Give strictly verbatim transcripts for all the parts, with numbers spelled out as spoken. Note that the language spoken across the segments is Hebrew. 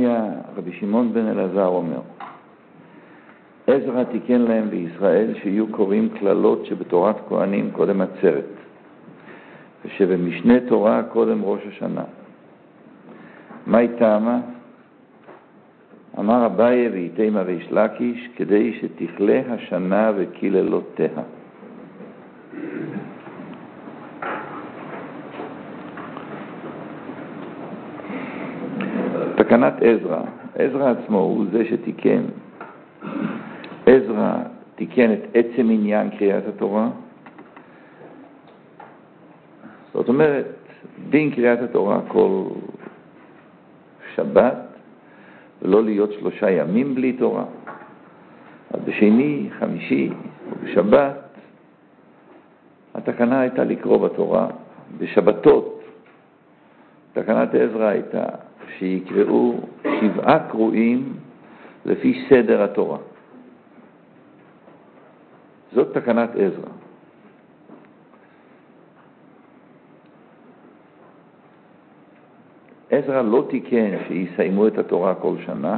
בתניא רבי שמעון בן אלעזר אומר, עזרא תיקן להם בישראל שיהיו קוראים כללות שבתורת כהנים קודם עצרת, ושבמשנה תורה קודם ראש השנה. מה טעמה? אמר אביי ואיתימה ויש לקיש, כדי שתכלה השנה וקללותיה. תקנת עזרא, עזרא עצמו הוא זה שתיקן. עזרא תיקן את עצם עניין קריאת התורה. זאת אומרת, דין קריאת התורה כל שבת, ולא להיות שלושה ימים בלי תורה. אז בשני, חמישי ובשבת, התקנה הייתה לקרוא בתורה. בשבתות, תקנת עזרא הייתה שיקראו שבעה קרואים לפי סדר התורה. זאת תקנת עזרא. עזרא לא תיקן שיסיימו את התורה כל שנה.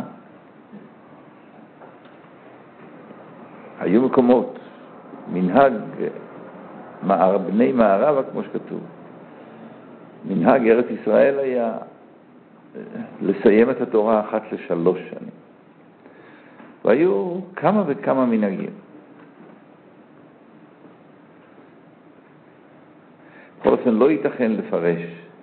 היו מקומות, מנהג מערב, בני מערבה כמו שכתוב. מנהג ארץ ישראל היה לסיים את התורה אחת לשלוש שנים. והיו כמה וכמה מנהגים. בכל אופן לא ייתכן לפרש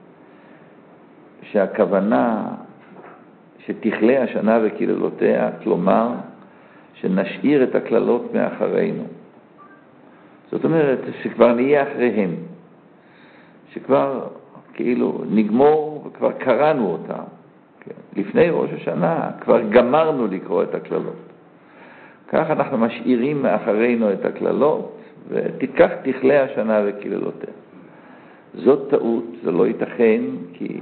שהכוונה שתכלה השנה וקללותיה, כלומר שנשאיר את הכללות מאחרינו. זאת אומרת שכבר נהיה אחריהם, שכבר כאילו נגמור וכבר קראנו אותה. לפני ראש השנה כבר גמרנו לקרוא את הכללות. כך אנחנו משאירים מאחרינו את הכללות, ותיקח תכלה השנה וקללותיה. זאת טעות, זה לא ייתכן, כי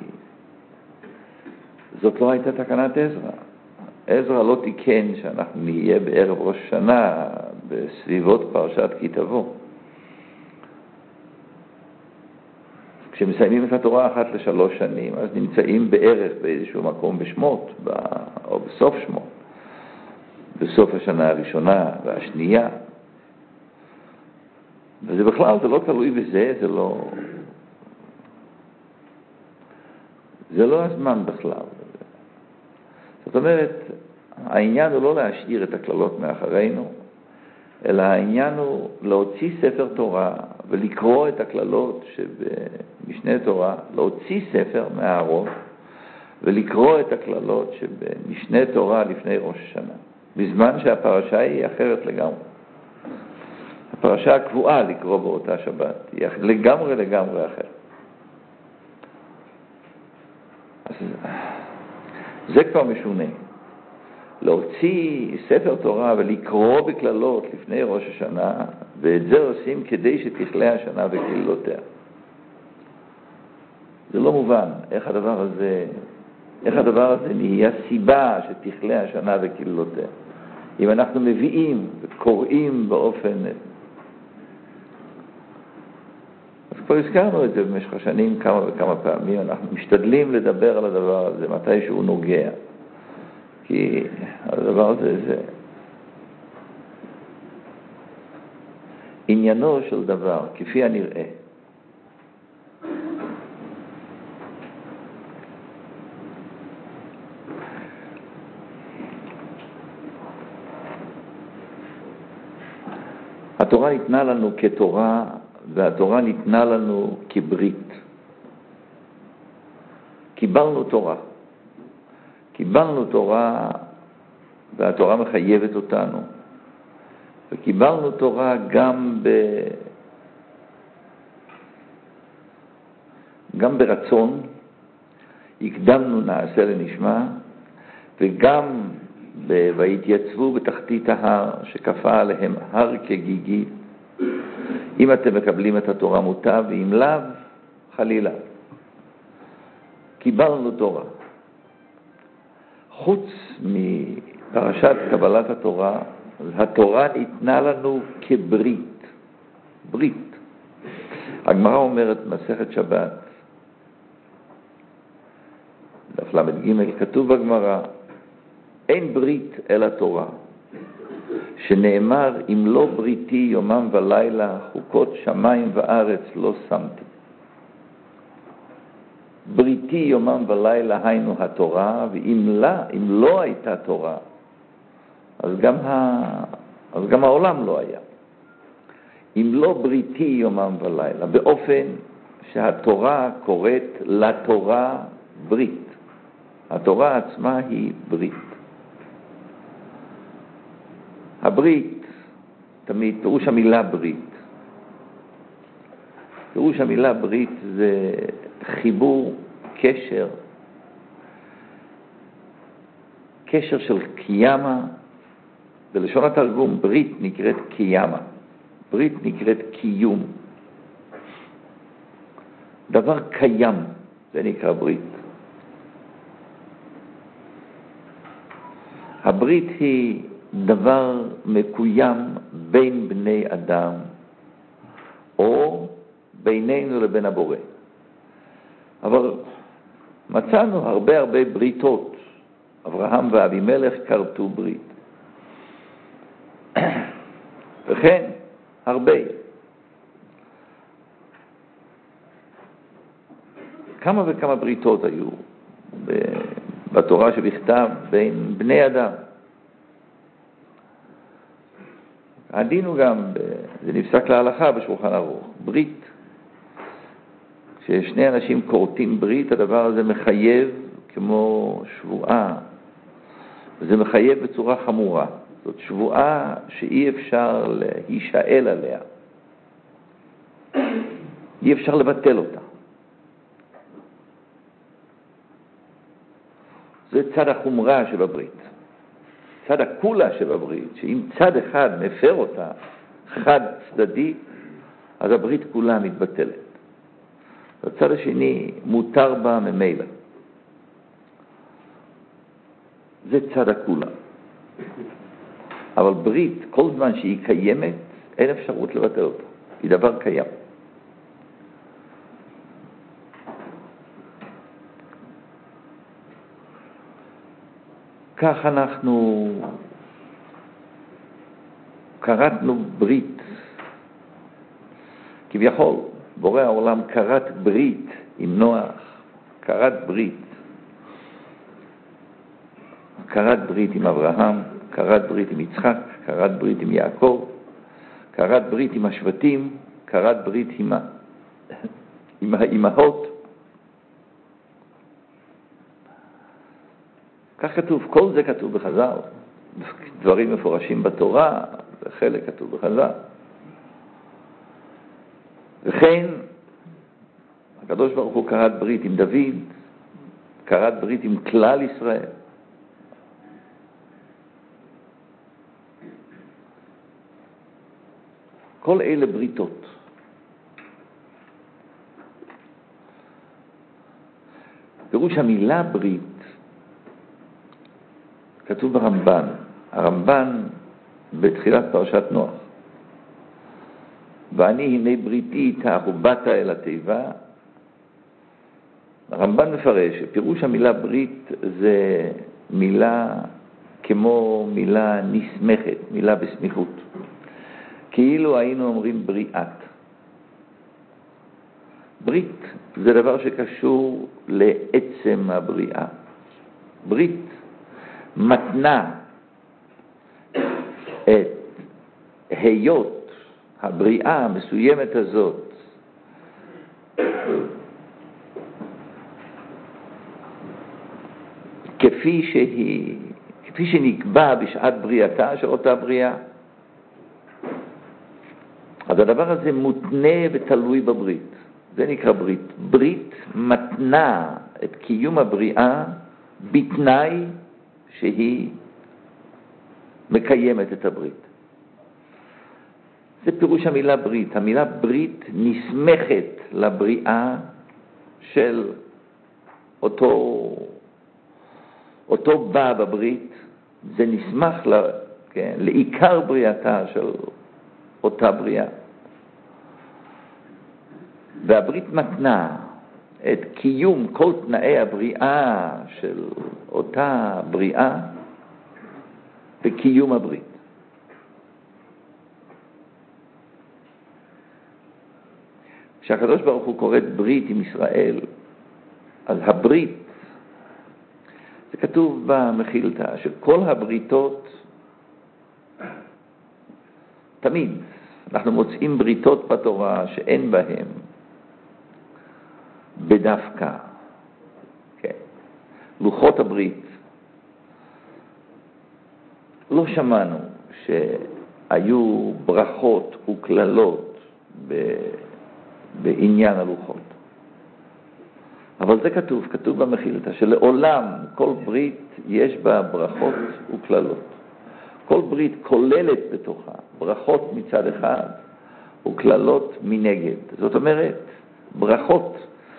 זאת לא הייתה תקנת עזרא. עזרא לא תיקן שאנחנו נהיה בערב ראש שנה בסביבות פרשת כי תבוא. כשמסיימים את התורה אחת לשלוש שנים, אז נמצאים בערך באיזשהו מקום בשמות, או בסוף שמות, בסוף השנה הראשונה והשנייה. וזה בכלל, זה לא תלוי בזה, זה לא... זה לא הזמן בכלל. זאת אומרת, העניין הוא לא להשאיר את הכללות מאחרינו, אלא העניין הוא להוציא ספר תורה ולקרוא את הכללות שבמשנה תורה, להוציא ספר מהארון ולקרוא את הכללות שבמשנה תורה לפני ראש השנה, בזמן שהפרשה היא אחרת לגמרי. הפרשה הקבועה לקרוא באותה שבת היא לגמרי לגמרי אחרת. אז זה כבר משונה. להוציא ספר תורה ולקרוא בכללות לפני ראש השנה, ואת זה עושים כדי שתכלה השנה וקללותיה. זה לא מובן איך הדבר הזה, איך הדבר הזה נהיה סיבה שתכלה השנה וקללותיה. אם אנחנו מביאים וקוראים באופן... אז כבר הזכרנו את זה במשך השנים כמה וכמה פעמים, אנחנו משתדלים לדבר על הדבר הזה מתי שהוא נוגע. כי הדבר הזה זה עניינו של דבר, כפי הנראה. התורה ניתנה לנו כתורה, והתורה ניתנה לנו כברית. קיבלנו תורה. קיבלנו תורה, והתורה מחייבת אותנו. וקיבלנו תורה גם ב... גם ברצון, הקדמנו נעשה לנשמע, וגם ב... והתייצבו בתחתית ההר, שכפה עליהם הר כגיגי. אם אתם מקבלים את התורה מוטב, ואם לאו, חלילה. קיבלנו תורה. חוץ מפרשת קבלת התורה, התורה ניתנה לנו כברית. ברית. הגמרא אומרת מסכת שבת, דף למד ג' כתוב בגמרא, אין ברית אלא תורה, שנאמר, אם לא בריתי יומם ולילה, חוקות שמיים וארץ לא שמתי. בריתי יומם ולילה היינו התורה, ואם לא, אם לא הייתה תורה, אז גם, ה... אז גם העולם לא היה. אם לא בריתי יומם ולילה, באופן שהתורה קוראת לתורה ברית. התורה עצמה היא ברית. הברית, תמיד, פירוש המילה ברית. פירוש המילה ברית זה חיבור, קשר, קשר של קיימה. בלשון התרגום, ברית נקראת קיימה. ברית נקראת קיום. דבר קיים, זה נקרא ברית. הברית היא דבר מקוים בין בני אדם, או בינינו לבין הבורא. אבל מצאנו הרבה הרבה בריתות. אברהם ואבימלך כרתו ברית. וכן, הרבה. כמה וכמה בריתות היו בתורה שבכתב בין בני אדם. הדין הוא גם, זה נפסק להלכה בשולחן ערוך, ברית. כששני אנשים כורתים ברית, הדבר הזה מחייב כמו שבועה. וזה מחייב בצורה חמורה. זאת שבועה שאי אפשר להישאל עליה. אי אפשר לבטל אותה. זה צד החומרה שבברית. צד הכולה שבברית, שאם צד אחד מפר אותה, חד צדדי, אז הברית כולה מתבטלת. הצד השני מותר בה ממילא. זה צד הכולה. אבל ברית, כל זמן שהיא קיימת, אין אפשרות לבטל אותה. היא דבר קיים. כך אנחנו קראתנו ברית. כביכול, בורא העולם קראת ברית עם נוח, קראת ברית. קראת ברית עם אברהם, קראת ברית עם יצחק, קראת ברית עם יעקב, קראת ברית עם השבטים, קראת ברית עם, עם האימהות. כך כתוב, כל זה כתוב בחז"ל. דברים מפורשים בתורה, וחלק כתוב בחז"ל. וכן, הקדוש ברוך הוא קראת ברית עם דוד, קראת ברית עם כלל ישראל. כל אלה בריתות. פירוש המילה ברית, כתוב ברמב"ן. הרמב"ן בתחילת פרשת נוח. ואני הנה בריתי איתך ובאת אל התיבה. הרמב"ן מפרש שפירוש המילה ברית זה מילה כמו מילה נסמכת, מילה בסמיכות. כאילו היינו אומרים בריאת. ברית זה דבר שקשור לעצם הבריאה. ברית מתנה את היות הבריאה המסוימת הזאת כפי שהיא, כפי שנקבע בשעת בריאתה של אותה בריאה. אז הדבר הזה מותנה ותלוי בברית. זה נקרא ברית. ברית מתנה את קיום הבריאה בתנאי שהיא מקיימת את הברית. זה פירוש המילה ברית. המילה ברית נסמכת לבריאה של אותו, אותו בא בברית. זה נסמך ל, כן, לעיקר בריאתה של אותה בריאה. והברית מתנה את קיום כל תנאי הבריאה של אותה בריאה בקיום הברית. כשהקדוש ברוך הוא קורא ברית עם ישראל, אז הברית, זה כתוב במחילתא, שכל הבריתות, תמיד אנחנו מוצאים בריתות בתורה שאין בהן בדווקא, כן. לוחות הברית, לא שמענו שהיו ברכות וכללות ב... בעניין הלוחות. אבל זה כתוב, כתוב במחילתא, שלעולם כל ברית יש בה ברכות וכללות. כל ברית כוללת בתוכה ברכות מצד אחד וכללות מנגד. זאת אומרת, ברכות,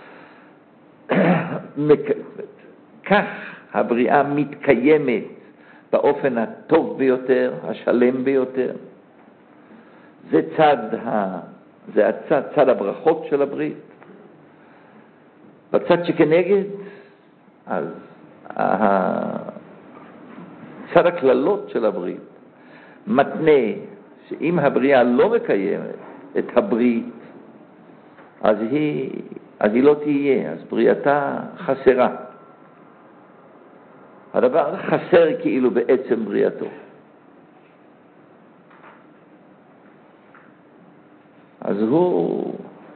כך הבריאה מתקיימת באופן הטוב ביותר, השלם ביותר. זה צד, ה, זה הצד, צד הברכות של הברית. בצד שכנגד, אז צד הכללות של הברית מתנה שאם הבריאה לא מקיימת את הברית, אז היא, אז היא לא תהיה, אז בריאתה חסרה. הדבר חסר כאילו בעצם בריאתו. אז הוא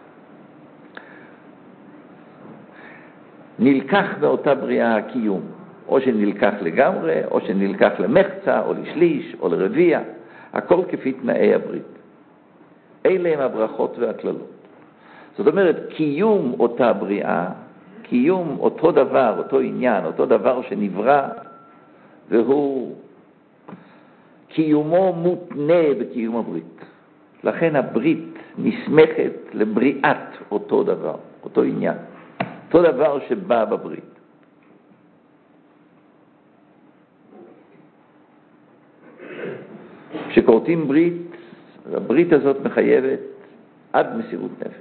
נלקח מאותה בריאה הקיום, או שנלקח לגמרי, או שנלקח למחצה, או לשליש, או לרביע, הכל כפי תנאי הברית. אלה הם הברכות והכללות. זאת אומרת, קיום אותה בריאה, קיום אותו דבר, אותו עניין, אותו דבר שנברא, והוא קיומו מותנה בקיום הברית. לכן הברית נסמכת לבריאת אותו דבר, אותו עניין, אותו דבר שבא בברית. כשקוראים ברית, הברית הזאת מחייבת עד מסירות נפש.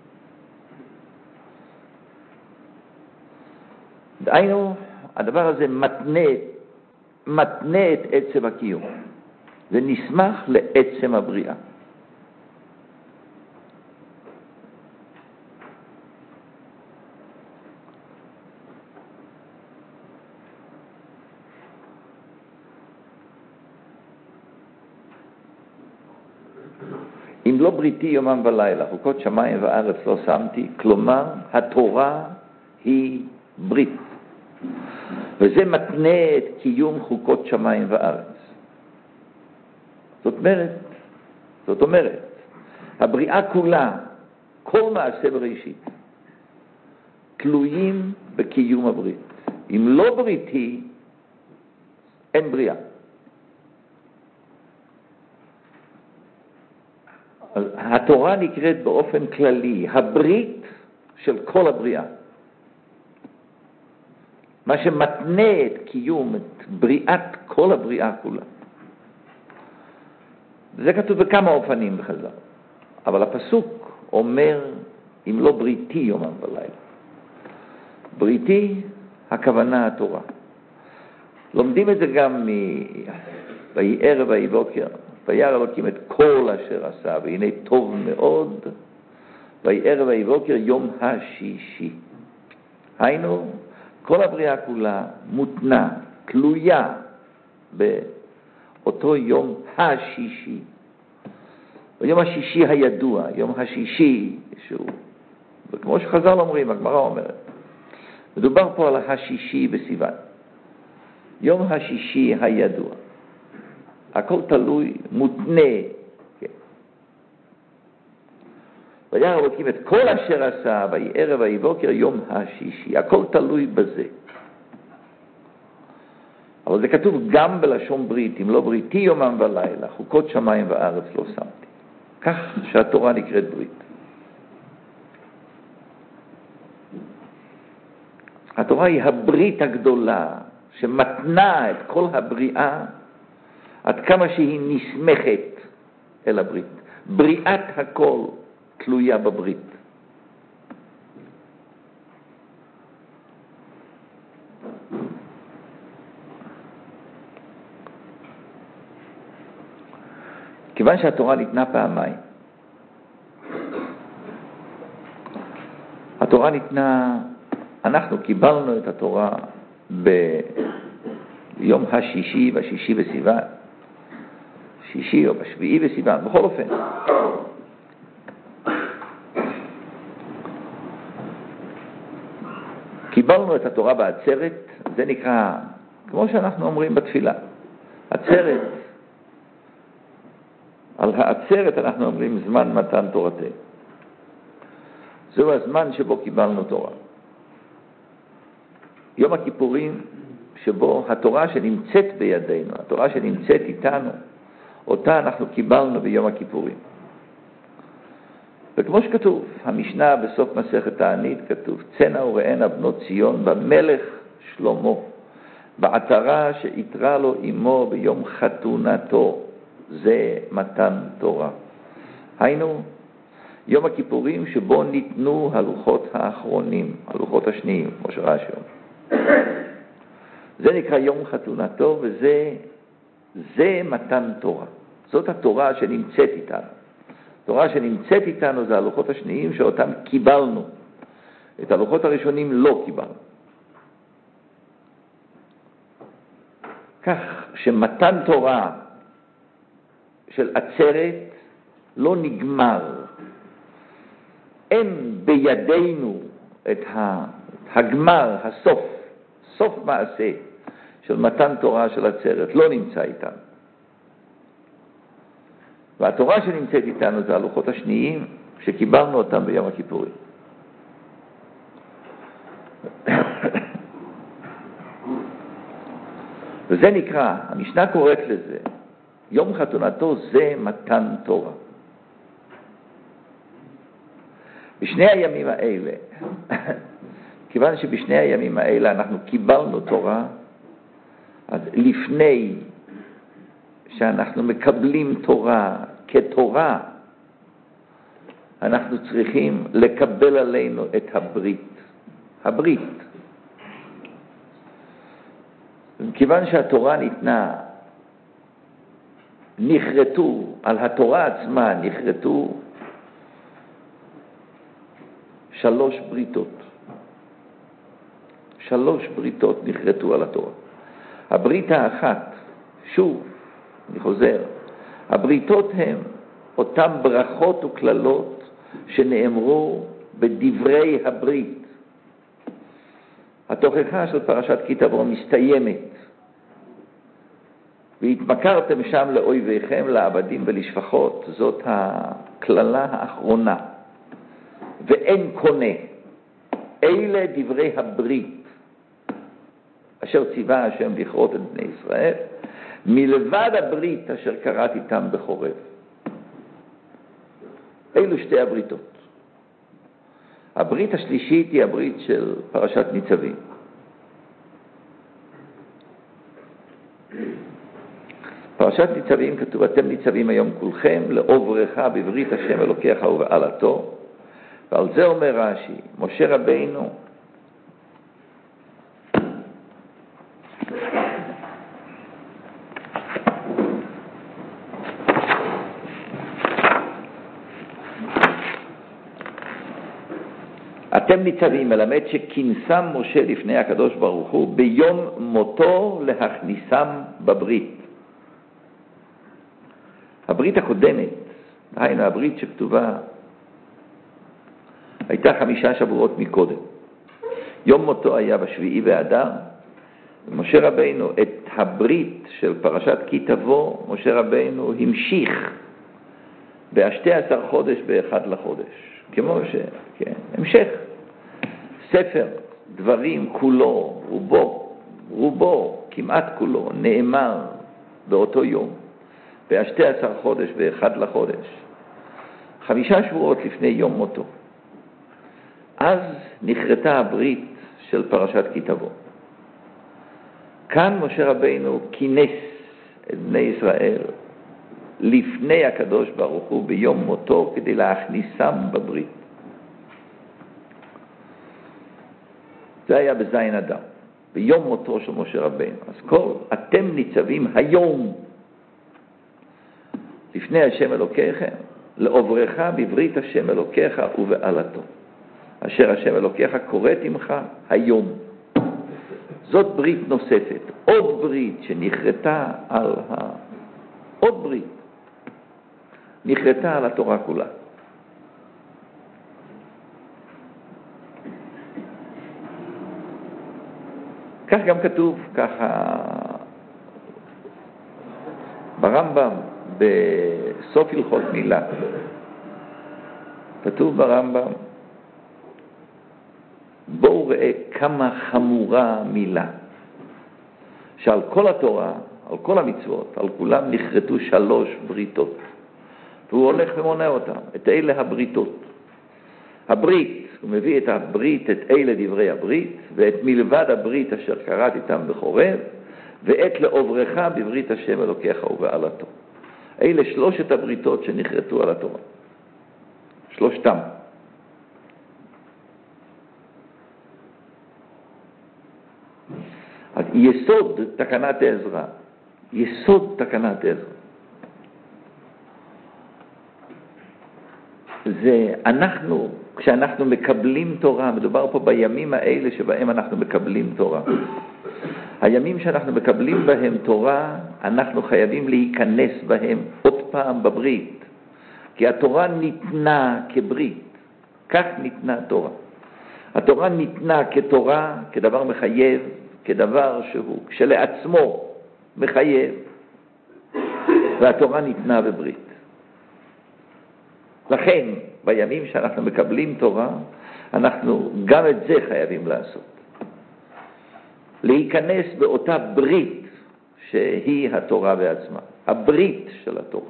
דהיינו, הדבר הזה מתנה, מתנה את עצם הקיום. זה נסמך לעצם הבריאה. אם לא בריתי יומם ולילה, חוקות שמיים וארץ לא שמתי, כלומר, התורה היא ברית. וזה מתנה את קיום חוקות שמיים וארץ. זאת אומרת, זאת אומרת, הבריאה כולה, כל מעשה בראשית, תלויים בקיום הברית. אם לא בריתי, אין בריאה. התורה נקראת באופן כללי הברית של כל הבריאה. מה שמתנה את קיום, את בריאת כל הבריאה כולה. זה כתוב בכמה אופנים בחז"ל. אבל הפסוק אומר, אם לא בריתי יומם ולילה. בריתי, הכוונה התורה. לומדים את זה גם מ"ויהי ערב ויהי בוקר". וירא אלוקים את כל אשר עשה, והנה טוב מאוד, ויהי ערב ויהי בוקר יום השישי. היינו, כל הבריאה כולה מותנה, תלויה באותו יום השישי. ביום השישי הידוע, יום השישי, שהוא, וכמו שחז"ל אומרים, הגמרא אומרת, מדובר פה על השישי בסיוון. יום השישי הידוע. הכל תלוי, מותנה. כן. וירא אלוקים את כל אשר עשה, ויהי ערב ויהי בוקר יום השישי. הכל תלוי בזה. אבל זה כתוב גם בלשון ברית, אם לא בריתי יומם ולילה, חוקות שמיים וארץ לא שמתי. כך שהתורה נקראת ברית. התורה היא הברית הגדולה, שמתנה את כל הבריאה, עד כמה שהיא נסמכת אל הברית. בריאת הכל תלויה בברית. כיוון שהתורה ניתנה פעמיים, התורה ניתנה, אנחנו קיבלנו את התורה ביום השישי והשישי בסיוון, שישי או בשביעי בסיוון, בכל אופן. קיבלנו את התורה בעצרת, זה נקרא, כמו שאנחנו אומרים בתפילה, עצרת. על העצרת אנחנו אומרים זמן מתן תורתנו. זהו הזמן שבו קיבלנו תורה. יום הכיפורים שבו התורה שנמצאת בידינו, התורה שנמצאת איתנו, אותה אנחנו קיבלנו ביום הכיפורים. וכמו שכתוב, המשנה בסוף מסכת תענית כתוב, צנע וראינה בנות ציון במלך שלמה, בעטרה שיתרה לו אמו ביום חתונתו, זה מתן תורה. היינו, יום הכיפורים שבו ניתנו הלוחות האחרונים, הלוחות השניים, כמו שרש"י אומר. זה נקרא יום חתונתו, וזה זה מתן תורה. זאת התורה שנמצאת איתנו. התורה שנמצאת איתנו זה הלוחות השניים שאותם קיבלנו. את הלוחות הראשונים לא קיבלנו. כך שמתן תורה של עצרת לא נגמר. אין בידינו את הגמר, הסוף, סוף מעשה של מתן תורה של עצרת, לא נמצא איתנו. והתורה שנמצאת איתנו זה הלוחות השניים שקיבלנו אותם ביום הכיפורים. וזה נקרא, המשנה קוראת לזה, יום חתונתו זה מתן תורה. בשני הימים האלה, כיוון שבשני הימים האלה אנחנו קיבלנו תורה, אז לפני שאנחנו מקבלים תורה כתורה, אנחנו צריכים לקבל עלינו את הברית. הברית. כיוון שהתורה ניתנה, נחרטו, על התורה עצמה נחרטו שלוש בריתות. שלוש בריתות נחרטו על התורה. הברית האחת, שוב, אני חוזר, הבריתות הן אותם ברכות וכללות שנאמרו בדברי הברית. התוכחה של פרשת כי תבוא מסתיימת. והתמכרתם שם לאויביכם, לעבדים ולשפחות, זאת הכללה האחרונה. ואין קונה. אלה דברי הברית, אשר ציווה השם לכרות את בני ישראל, מלבד הברית אשר קראת איתם בחורב. אלו שתי הבריתות. הברית השלישית היא הברית של פרשת ניצבים. פרשת ניצבים כתוב, אתם ניצבים היום כולכם לעוברך בברית השם אלוקיך ובעלתו. ועל זה אומר רש"י, משה רבינו אתם ניצבים, מלמד שכינסם משה לפני הקדוש ברוך הוא ביום מותו להכניסם בברית. הברית הקודמת, היינו הברית שכתובה, הייתה חמישה שבועות מקודם. יום מותו היה בשביעי באדר, ומשה רבינו את הברית של פרשת כי תבוא, משה רבינו המשיך בשתי עשר חודש באחד לחודש. כמו ש... כן, המשך. ספר דברים כולו, רובו, רובו, כמעט כולו, נאמר באותו יום, בשתי עשר חודש באחד לחודש. חמישה שבועות לפני יום מותו. אז נחרטה הברית של פרשת כי תבוא. כאן משה רבינו כינס את בני ישראל לפני הקדוש ברוך הוא ביום מותו כדי להכניסם בברית. זה היה בזין אדם, ביום מותו של משה רבינו. אז כל אתם ניצבים היום. לפני השם אלוקיכם, לעוברך בברית השם אלוקיך ובעלתו. אשר השם אלוקיך קוראת עמך היום. זאת ברית נוספת, עוד ברית שנכרתה על ה... עוד ברית נכרתה על התורה כולה. כך גם כתוב, ככה ברמב"ם, בסוף הלכות מילה. כתוב ברמב"ם, בואו ראה כמה חמורה מילה, שעל כל התורה, על כל המצוות, על כולם נכרתו שלוש בריתות. והוא הולך ומונה אותם, את אלה הבריתות. הברית, הוא מביא את הברית, את אלה דברי הברית, ואת מלבד הברית אשר קראת איתם בחורב, ואת לעוברך בברית השם אלוקיך ובעלתו. אלה שלושת הבריתות שנכרתו על התורה. שלושתם. אז יסוד תקנת עזרא, יסוד תקנת עזרא, זה אנחנו, כשאנחנו מקבלים תורה, מדובר פה בימים האלה שבהם אנחנו מקבלים תורה. הימים שאנחנו מקבלים בהם תורה, אנחנו חייבים להיכנס בהם עוד פעם בברית. כי התורה ניתנה כברית, כך ניתנה תורה. התורה ניתנה כתורה, כדבר מחייב, כדבר שהוא כשלעצמו מחייב, והתורה ניתנה בברית. לכן, בימים שאנחנו מקבלים תורה, אנחנו גם את זה חייבים לעשות. להיכנס באותה ברית שהיא התורה בעצמה, הברית של התורה.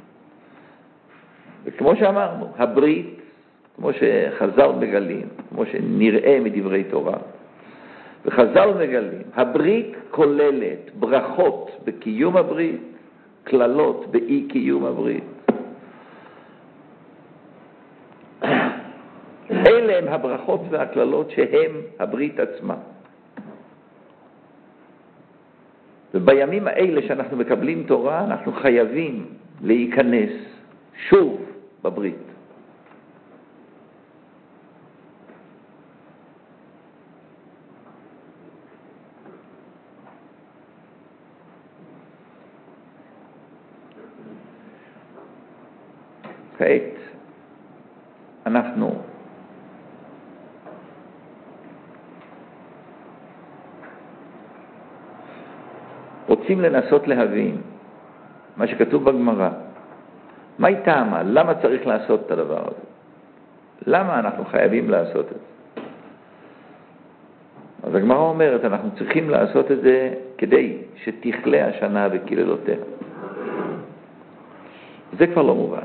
וכמו שאמרנו, הברית, כמו שחז"ל מגלים, כמו שנראה מדברי תורה, וחז"ל מגלים, הברית כוללת ברכות בקיום הברית, כללות באי קיום הברית. אלה הם הברכות והכללות שהם הברית עצמה. ובימים האלה שאנחנו מקבלים תורה, אנחנו חייבים להיכנס שוב בברית. כעת אנחנו רוצים לנסות להבין מה שכתוב בגמרא. מה היא טעמה? למה צריך לעשות את הדבר הזה? למה אנחנו חייבים לעשות את זה? אז הגמרא אומרת, אנחנו צריכים לעשות את זה כדי שתכלה השנה וקללותיה. זה כבר לא מובן.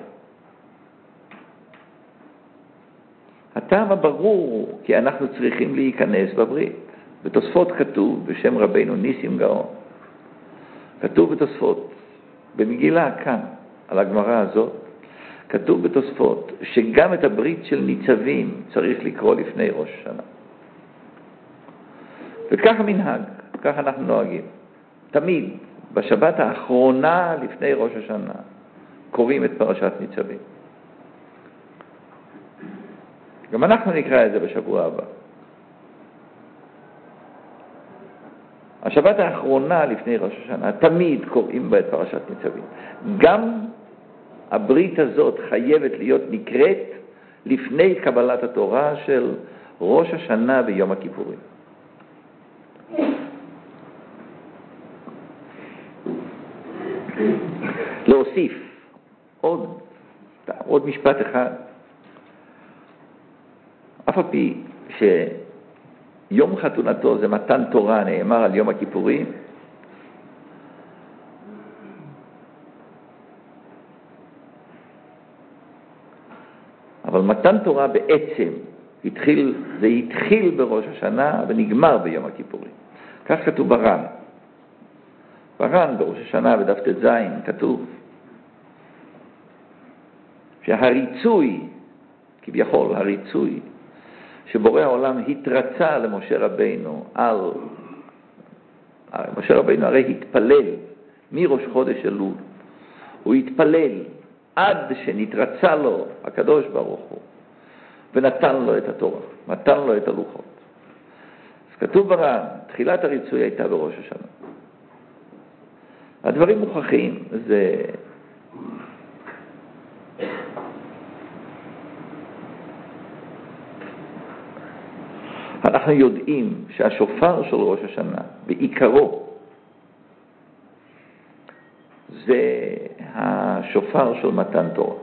הטעם הברור הוא כי אנחנו צריכים להיכנס בברית. בתוספות כתוב בשם רבינו ניסים גאון, כתוב בתוספות, במגילה כאן, על הגמרא הזאת, כתוב בתוספות שגם את הברית של ניצבים צריך לקרוא לפני ראש השנה. וכך המנהג, כך אנחנו נוהגים. תמיד, בשבת האחרונה לפני ראש השנה, קוראים את פרשת ניצבים. גם אנחנו נקרא את זה בשבוע הבא. השבת האחרונה לפני ראש השנה, תמיד קוראים בה את פרשת ניצבים. גם הברית הזאת חייבת להיות נקראת לפני קבלת התורה של ראש השנה ביום הכיפורים. להוסיף עוד, עוד משפט אחד. אף על פי שיום חתונתו זה מתן תורה, נאמר על יום הכיפורים, אבל מתן תורה בעצם התחיל, זה התחיל בראש השנה ונגמר ביום הכיפורים. כך כתוב בר"ן. בר"ן בראש השנה בדף ט"ז כתוב שהריצוי, כביכול הריצוי, שבורא העולם התרצה למשה רבינו על, משה רבינו הרי התפלל מראש חודש אלול, הוא התפלל עד שנתרצה לו הקדוש ברוך הוא, ונתן לו את התורה, נתן לו את הלוחות. אז כתוב בר"ן, תחילת הריצוי הייתה בראש השנה. הדברים מוכחים, זה... אנחנו יודעים שהשופר של ראש השנה, בעיקרו, זה השופר של מתן תורה.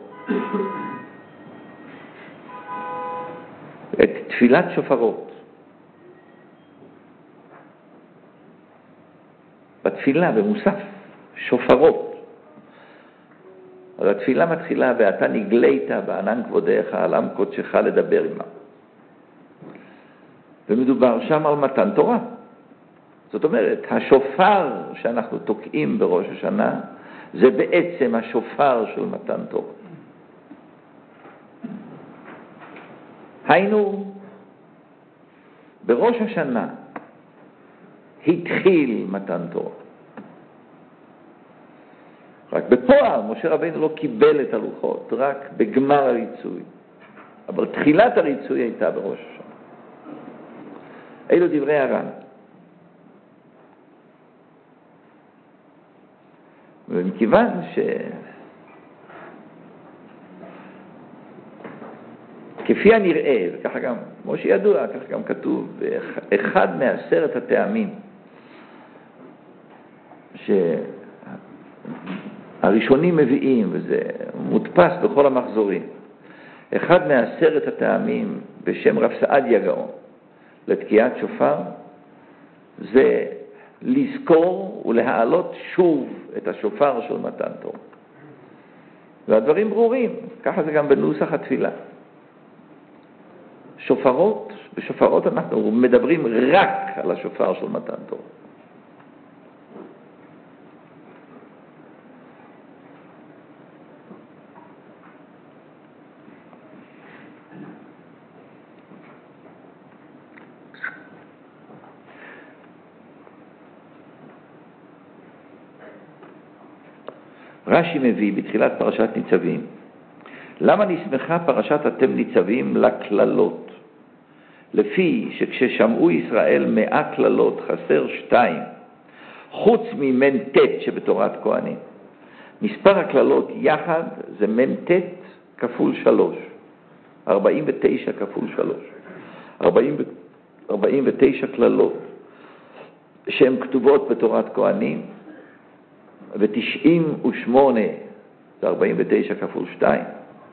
את תפילת שופרות. בתפילה, במוסף, שופרות. אז התפילה מתחילה, ואתה נגלית בענן כבודך, על עם קודשך לדבר עמה. ומדובר שם על מתן תורה. זאת אומרת, השופר שאנחנו תוקעים בראש השנה, זה בעצם השופר של מתן תורה. היינו, בראש השנה התחיל מתן תורה. רק בפועל, משה רבינו לא קיבל את הלוחות, רק בגמר הריצוי. אבל תחילת הריצוי הייתה בראש השנה. אלו דברי הר"ן. ומכיוון ש... כפי הנראה, וככה גם, כמו שידוע, ככה גם כתוב, אחד מעשרת הטעמים שהראשונים מביאים, וזה מודפס בכל המחזורים, אחד מעשרת הטעמים בשם רב סעדיה גאון לתקיעת שופר, זה לזכור ולהעלות שוב את השופר של מתן תורה. והדברים ברורים, ככה זה גם בנוסח התפילה. שופרות, בשופרות אנחנו מדברים רק על השופר של מתן תורה. רש"י מביא בתחילת פרשת ניצבים, למה נסמכה פרשת אתם ניצבים לכללות? לפי שכששמעו ישראל מאה כללות חסר שתיים, חוץ ממן תת שבתורת כהנים. מספר הכללות יחד זה מן תת כפול שלוש, ארבעים ותשע כפול שלוש, ארבעים ותשע כללות שהן כתובות בתורת כהנים, ו-תשעים ושמונה זה ארבעים ותשע כפול שתיים,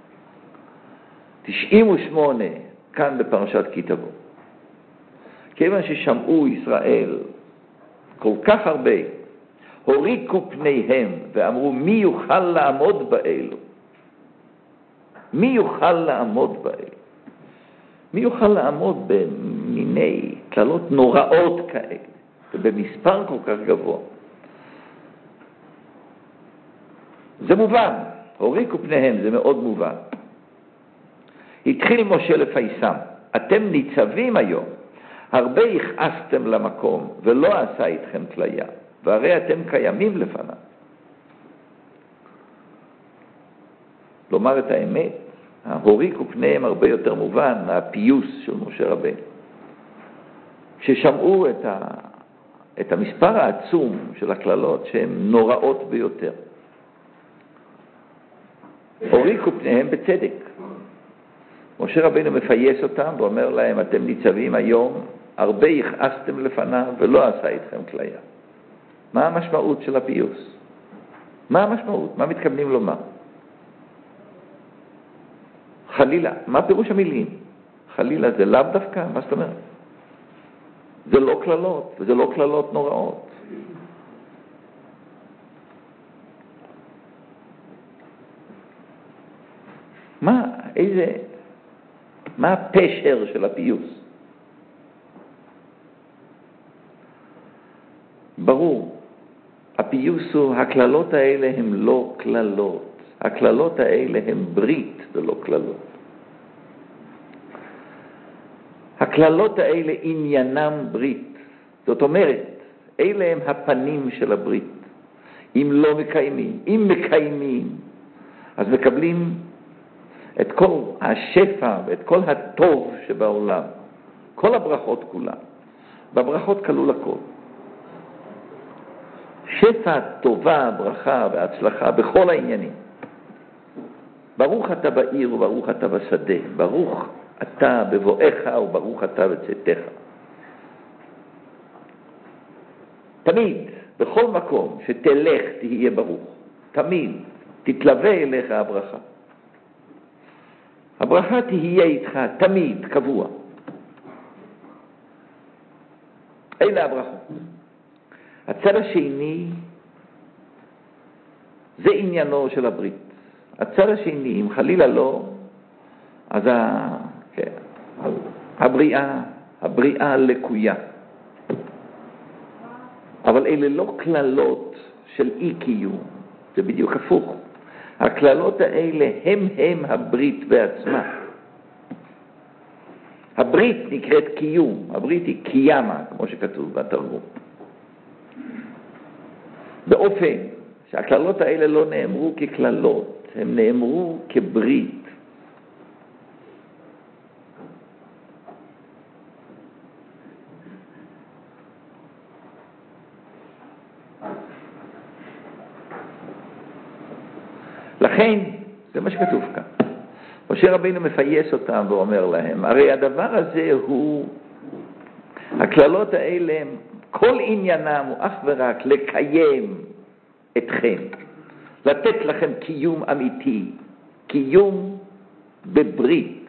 תשעים ושמונה כאן בפרשת כי תבוא. כיוון ששמעו ישראל כל כך הרבה, הוריקו פניהם ואמרו מי יוכל לעמוד באלו? מי יוכל לעמוד באלו? מי יוכל לעמוד במיני כללות נוראות כאלה ובמספר כל כך גבוה? זה מובן, הוריקו פניהם, זה מאוד מובן. התחיל משה לפייסם, אתם ניצבים היום, הרבה הכעסתם למקום ולא עשה איתכם כליה, והרי אתם קיימים לפניו. לומר את האמת, ההוריקו פניהם הרבה יותר מובן מהפיוס של משה רבינו. כששמעו את, ה... את המספר העצום של הכללות שהן נוראות ביותר, הוריקו פניהם בצדק. משה רבינו מפייס אותם ואומר להם, אתם ניצבים היום, הרבה הכעסתם לפניו ולא עשה איתכם כליה. מה המשמעות של הפיוס? מה המשמעות? מה מתכוונים לומר? חלילה, מה פירוש המילים? חלילה זה לאו דווקא, מה זאת אומרת? זה לא כללות, וזה לא כללות נוראות. מה, איזה, מה הפשר של הפיוס? ברור, הפיוס הוא, הכללות האלה הם לא כללות. הכללות האלה הם ברית ולא כללות. הכללות האלה עניינם ברית. זאת אומרת, אלה הם הפנים של הברית. אם לא מקיימים. אם מקיימים, אז מקבלים את כל השפע ואת כל הטוב שבעולם. כל הברכות כולן. בברכות כלול הכל. שפע, טובה, ברכה והצלחה בכל העניינים. ברוך אתה בעיר וברוך אתה בשדה. ברוך אתה בבואך וברוך אתה בצאתך. תמיד, בכל מקום שתלך תהיה ברוך. תמיד תתלווה אליך הברכה. הברכה תהיה איתך תמיד, קבוע. אלה הברכות. הצד השני, זה עניינו של הברית. הצד השני, אם חלילה לא, אז ה... כן, הבריאה, הבריאה לקויה. אבל אלה לא כללות של אי קיום, זה בדיוק הפוך. הכללות האלה הם הם הברית בעצמה. הברית נקראת קיום, הברית היא קיימה, כמו שכתוב בתרגום. באופן שהכללות האלה לא נאמרו ככללות, הם נאמרו כברית. לכן, זה מה שכתוב כאן. משה רבינו מפייס אותם ואומר להם, הרי הדבר הזה הוא, הכללות האלה, כל עניינם הוא אך ורק לקיים אתכם, לתת לכם קיום אמיתי, קיום בברית.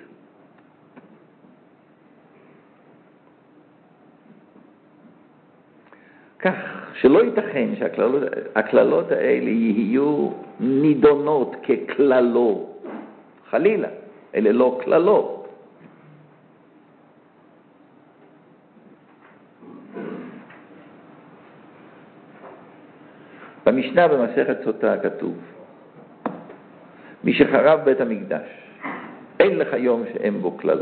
כך שלא ייתכן שהכללות האלה יהיו נידונות ככללות. חלילה, אלה לא כללות. במשנה במסכת סוטה כתוב, מי שחרב בית המקדש, אין לך יום שאין בו כללה.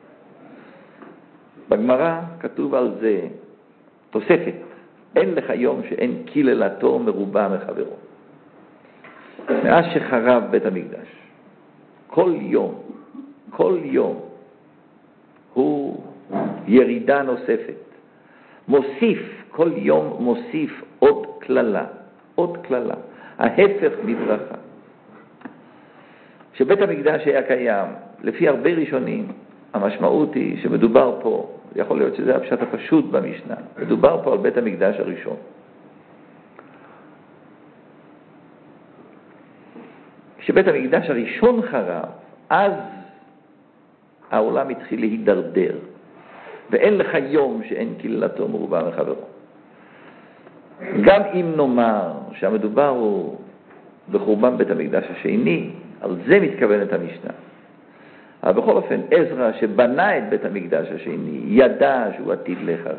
בגמרא כתוב על זה תוספת, אין לך יום שאין קללתו מרובה מחברו. מאז שחרב בית המקדש, כל יום, כל יום הוא ירידה נוספת. מוסיף, כל יום מוסיף עוד כללה, עוד כללה. ההפך מברכה. כשבית המקדש היה קיים, לפי הרבה ראשונים, המשמעות היא שמדובר פה, יכול להיות שזה הפשט הפשוט במשנה, מדובר פה על בית המקדש הראשון. כשבית המקדש הראשון חרב, אז העולם התחיל להידרדר, ואין לך יום שאין קללתו מרובה מחברו. גם אם נאמר שהמדובר הוא בחורבן בית המקדש השני, על זה מתכוונת המשנה. אבל בכל אופן, עזרא שבנה את בית המקדש השני, ידע שהוא עתיד לחרב.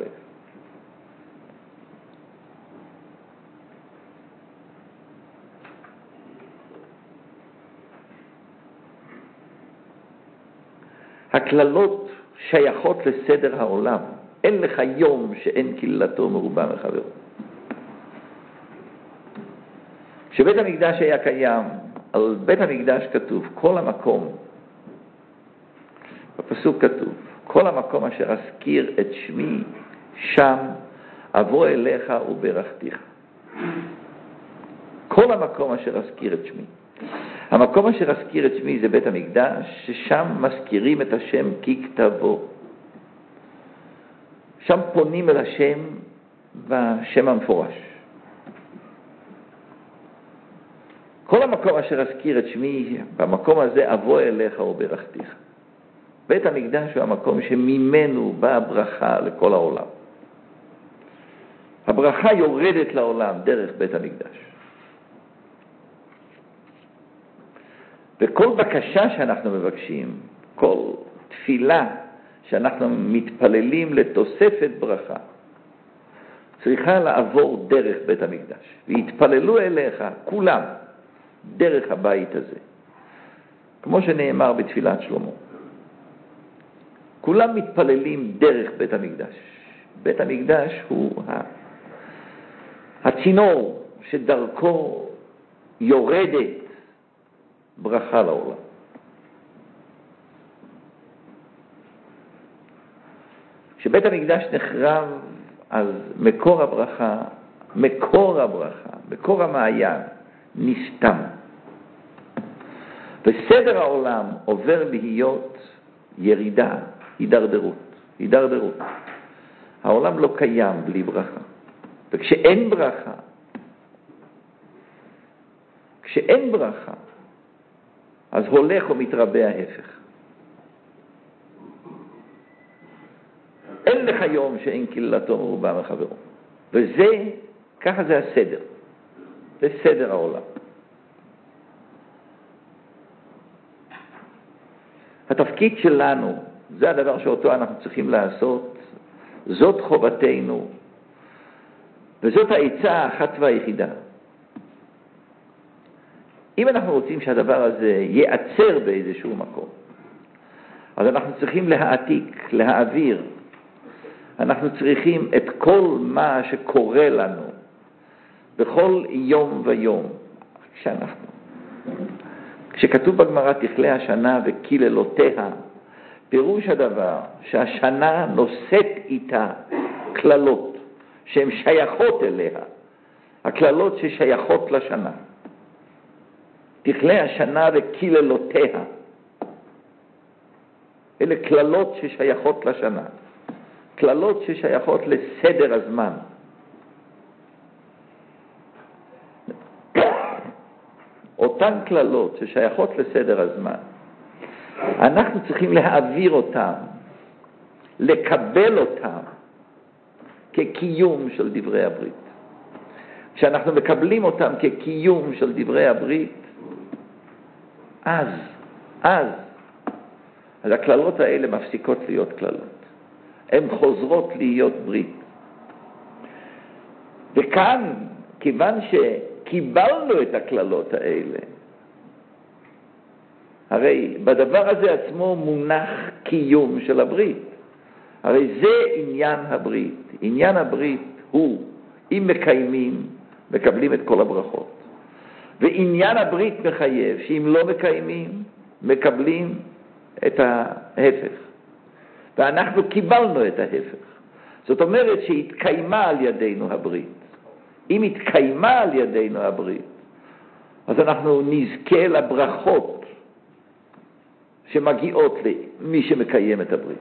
הכללות שייכות לסדר העולם. אין לך יום שאין קללתו מרובה מחברו. כשבית המקדש היה קיים, על בית המקדש כתוב, כל המקום, בפסוק כתוב, כל המקום אשר אזכיר את שמי, שם אבוא אליך וברכתיך. כל המקום אשר אזכיר את שמי. המקום אשר אזכיר את שמי זה בית המקדש, ששם מזכירים את השם ככתבו. שם פונים אל השם בשם המפורש. כל המקום אשר אזכיר את שמי, במקום הזה אבוא אליך וברכתיך. בית המקדש הוא המקום שממנו באה ברכה לכל העולם. הברכה יורדת לעולם דרך בית המקדש. וכל בקשה שאנחנו מבקשים, כל תפילה שאנחנו מתפללים לתוספת ברכה, צריכה לעבור דרך בית המקדש. והתפללו אליך כולם דרך הבית הזה. כמו שנאמר בתפילת שלמה. כולם מתפללים דרך בית המקדש. בית המקדש הוא הצינור שדרכו יורדת ברכה לעולם. כשבית המקדש נחרב, אז מקור הברכה, מקור הברכה, מקור המעיין, נסתם. וסדר העולם עובר להיות ירידה, הידרדרות, הידרדרות. העולם לא קיים בלי ברכה. וכשאין ברכה, כשאין ברכה, אז הולך ומתרבה ההפך. אין לך יום שאין קללתו מרובה מחברו. וזה, ככה זה הסדר. זה סדר העולם. התפקיד שלנו, זה הדבר שאותו אנחנו צריכים לעשות, זאת חובתנו, וזאת העצה האחת והיחידה. אם אנחנו רוצים שהדבר הזה ייעצר באיזשהו מקום, אז אנחנו צריכים להעתיק, להעביר. אנחנו צריכים את כל מה שקורה לנו, בכל יום ויום, כשאנחנו. כשכתוב בגמרא תכלה השנה וקללותיה, פירוש הדבר שהשנה נושאת איתה כללות שהן שייכות אליה, הכללות ששייכות לשנה. תכלה השנה וקללותיה, אלה כללות ששייכות לשנה, כללות ששייכות לסדר הזמן. אותן כללות ששייכות לסדר הזמן, אנחנו צריכים להעביר אותן, לקבל אותן כקיום של דברי הברית. כשאנחנו מקבלים אותם כקיום של דברי הברית, אז, אז, אז הכללות האלה מפסיקות להיות כללות. הן חוזרות להיות ברית. וכאן, כיוון שקיבלנו את הכללות האלה, הרי בדבר הזה עצמו מונח קיום של הברית. הרי זה עניין הברית. עניין הברית הוא, אם מקיימים, מקבלים את כל הברכות. ועניין הברית מחייב שאם לא מקיימים, מקבלים את ההפך. ואנחנו קיבלנו את ההפך. זאת אומרת שהתקיימה על ידינו הברית. אם התקיימה על ידינו הברית, אז אנחנו נזכה לברכות שמגיעות למי שמקיים את הברית.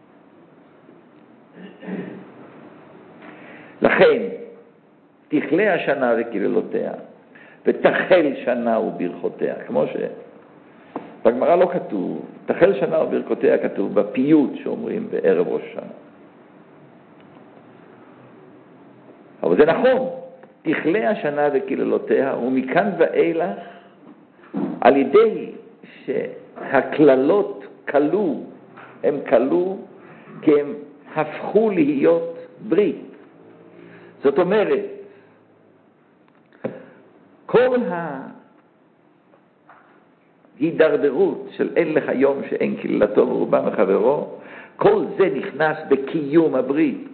לכן, תכלה השנה וקללותיה, ותחל שנה וברכותיה, כמו שבגמרא לא כתוב, תחל שנה וברכותיה כתוב בפיוט שאומרים בערב ראש השנה. אבל זה נכון, תכלה השנה וקללותיה, ומכאן ואילך, על ידי שהכללות כלו, הם כלו כי הם הפכו להיות ברית. זאת אומרת, כל ההידרדרות של אין לך יום שאין קללתו מרובה מחברו, כל זה נכנס בקיום הברית.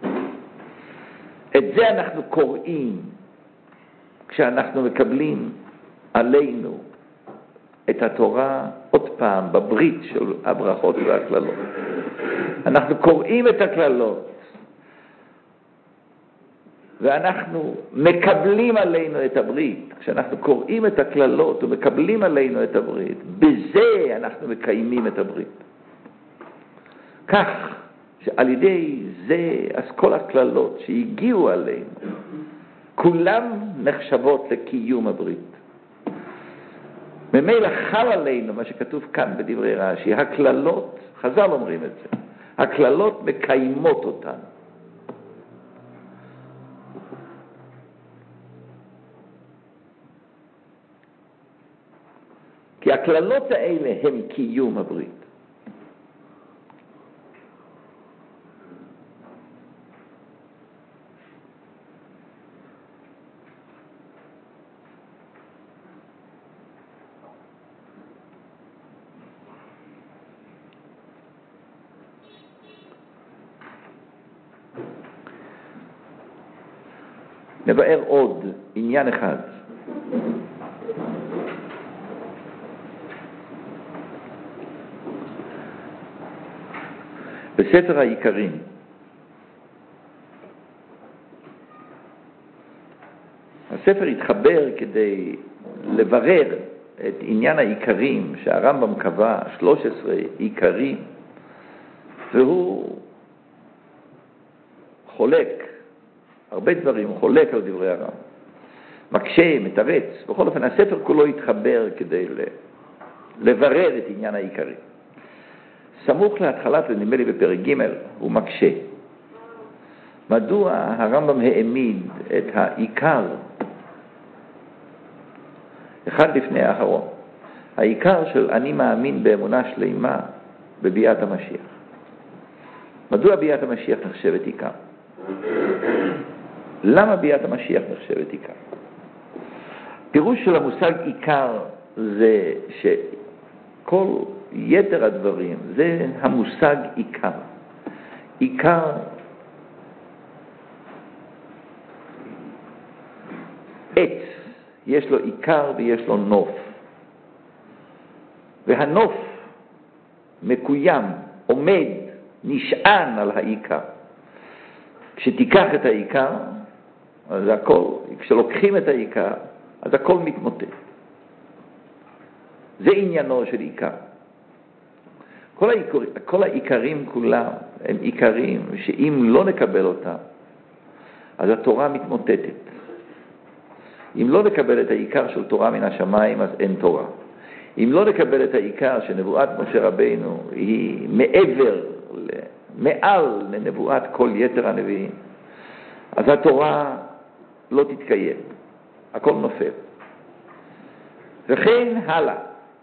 את זה אנחנו קוראים כשאנחנו מקבלים עלינו את התורה עוד פעם בברית של הברכות והכללות. אנחנו קוראים את הכללות ואנחנו מקבלים עלינו את הברית. כשאנחנו קוראים את הכללות ומקבלים עלינו את הברית, בזה אנחנו מקיימים את הברית. כך שעל ידי זה, אז כל הכללות שהגיעו עלינו, כולם נחשבות לקיום הברית. ממילא חל עלינו מה שכתוב כאן בדברי רש"י, הכללות, חז"ל אומרים את זה, הכללות מקיימות אותנו. כי הכללות האלה הם קיום הברית. נבאר עוד עניין אחד. בספר העיקרים, הספר התחבר כדי לברר את עניין העיקרים שהרמב"ם קבע, שלוש עשרה עיקרים, והוא חולק, הרבה דברים, הוא חולק על דברי הרמב"ם, מקשה, מתרץ. בכל אופן, הספר כולו התחבר כדי לברר את עניין העיקרים. סמוך להתחלת, נדמה לי בפרק ג', הוא מקשה. מדוע הרמב"ם העמיד את העיקר אחד לפני האחרון? העיקר של אני מאמין באמונה שלמה בביאת המשיח. מדוע ביאת המשיח נחשבת עיקר? למה ביאת המשיח נחשבת עיקר? פירוש של המושג עיקר זה שכל יתר הדברים זה המושג עיקר. עיקר עץ, יש לו עיקר ויש לו נוף. והנוף מקוים, עומד, נשען על העיקר. כשתיקח את העיקר, אז הכל, כשלוקחים את העיקר, אז הכל מתמוטט. זה עניינו של עיקר. כל, העיקר, כל העיקרים כולם הם עיקרים שאם לא נקבל אותם, אז התורה מתמוטטת. אם לא נקבל את העיקר של תורה מן השמיים, אז אין תורה. אם לא נקבל את העיקר שנבואת משה רבינו היא מעבר, מעל לנבואת כל יתר הנביאים, אז התורה לא תתקיים. הכל נופל. וכן הלאה.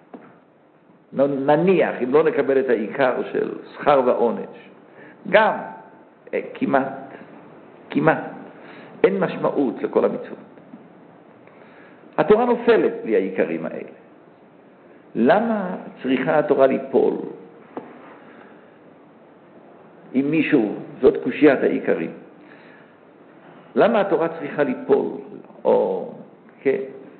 נניח, אם לא נקבל את העיקר של שכר ועונש, גם אה, כמעט, כמעט, אין משמעות לכל המצוות. התורה נופלת בלי העיקרים האלה. למה צריכה התורה ליפול? אם מישהו, זאת קושיית העיקרים. למה התורה צריכה ליפול? או, כן.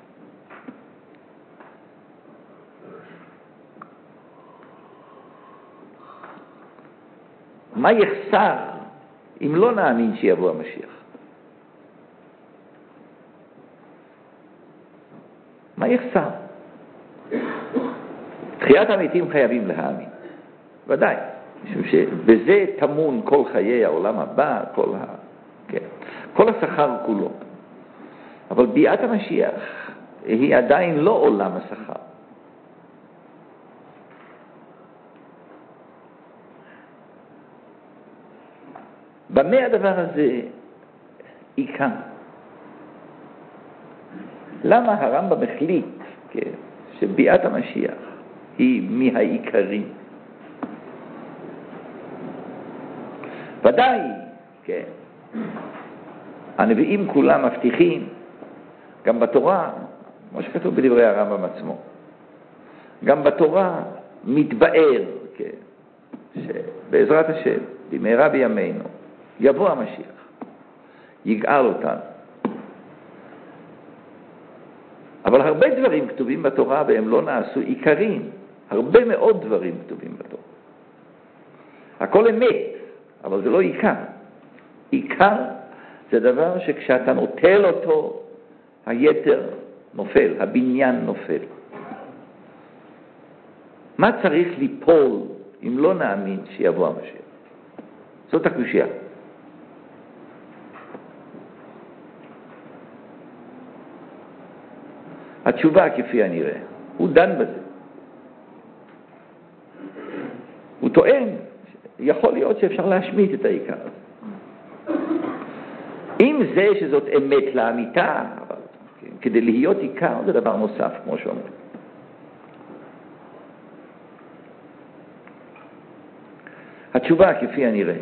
מה יחסר אם לא נאמין שיבוא המשיח? מה יחסר? תחיית המתים חייבים להאמין. ודאי. משום שבזה תמון כל חיי העולם הבא, כל, ה... כן. כל השכר כולו. אבל ביאת המשיח היא עדיין לא עולם השכר. במה הדבר הזה עיקר? למה הרמב"ם החליט כן, שביאת המשיח היא מהעיקרים? ודאי, כן, הנביאים כולם מבטיחים, גם בתורה, כמו שכתוב בדברי הרמב"ם עצמו, גם בתורה מתבאר, כן, שבעזרת השם, במהרה בימינו, יבוא המשיח, יגאל אותנו. אבל הרבה דברים כתובים בתורה והם לא נעשו עיקרים. הרבה מאוד דברים כתובים בתורה. הכל אמת, אבל זה לא עיקר. עיקר זה דבר שכשאתה נוטל אותו, היתר נופל, הבניין נופל. מה צריך ליפול אם לא נאמין שיבוא המשיח? זאת הקושייה. התשובה כפי הנראה, הוא דן בזה. הוא טוען, יכול להיות שאפשר להשמיט את העיקר הזה. אם זה שזאת אמת לאמיתה, אבל, כן, כדי להיות עיקר זה דבר נוסף, כמו שאומרים. התשובה כפי הנראה,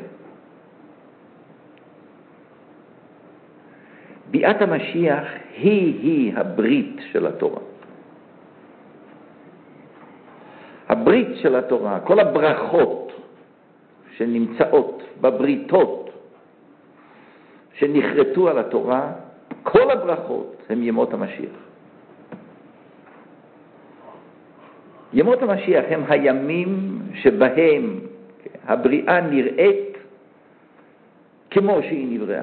ביאת המשיח היא-היא הברית של התורה. הברית של התורה, כל הברכות שנמצאות בבריתות שנחרטו על התורה, כל הברכות הם ימות המשיח. ימות המשיח הם הימים שבהם הבריאה נראית כמו שהיא נבראה.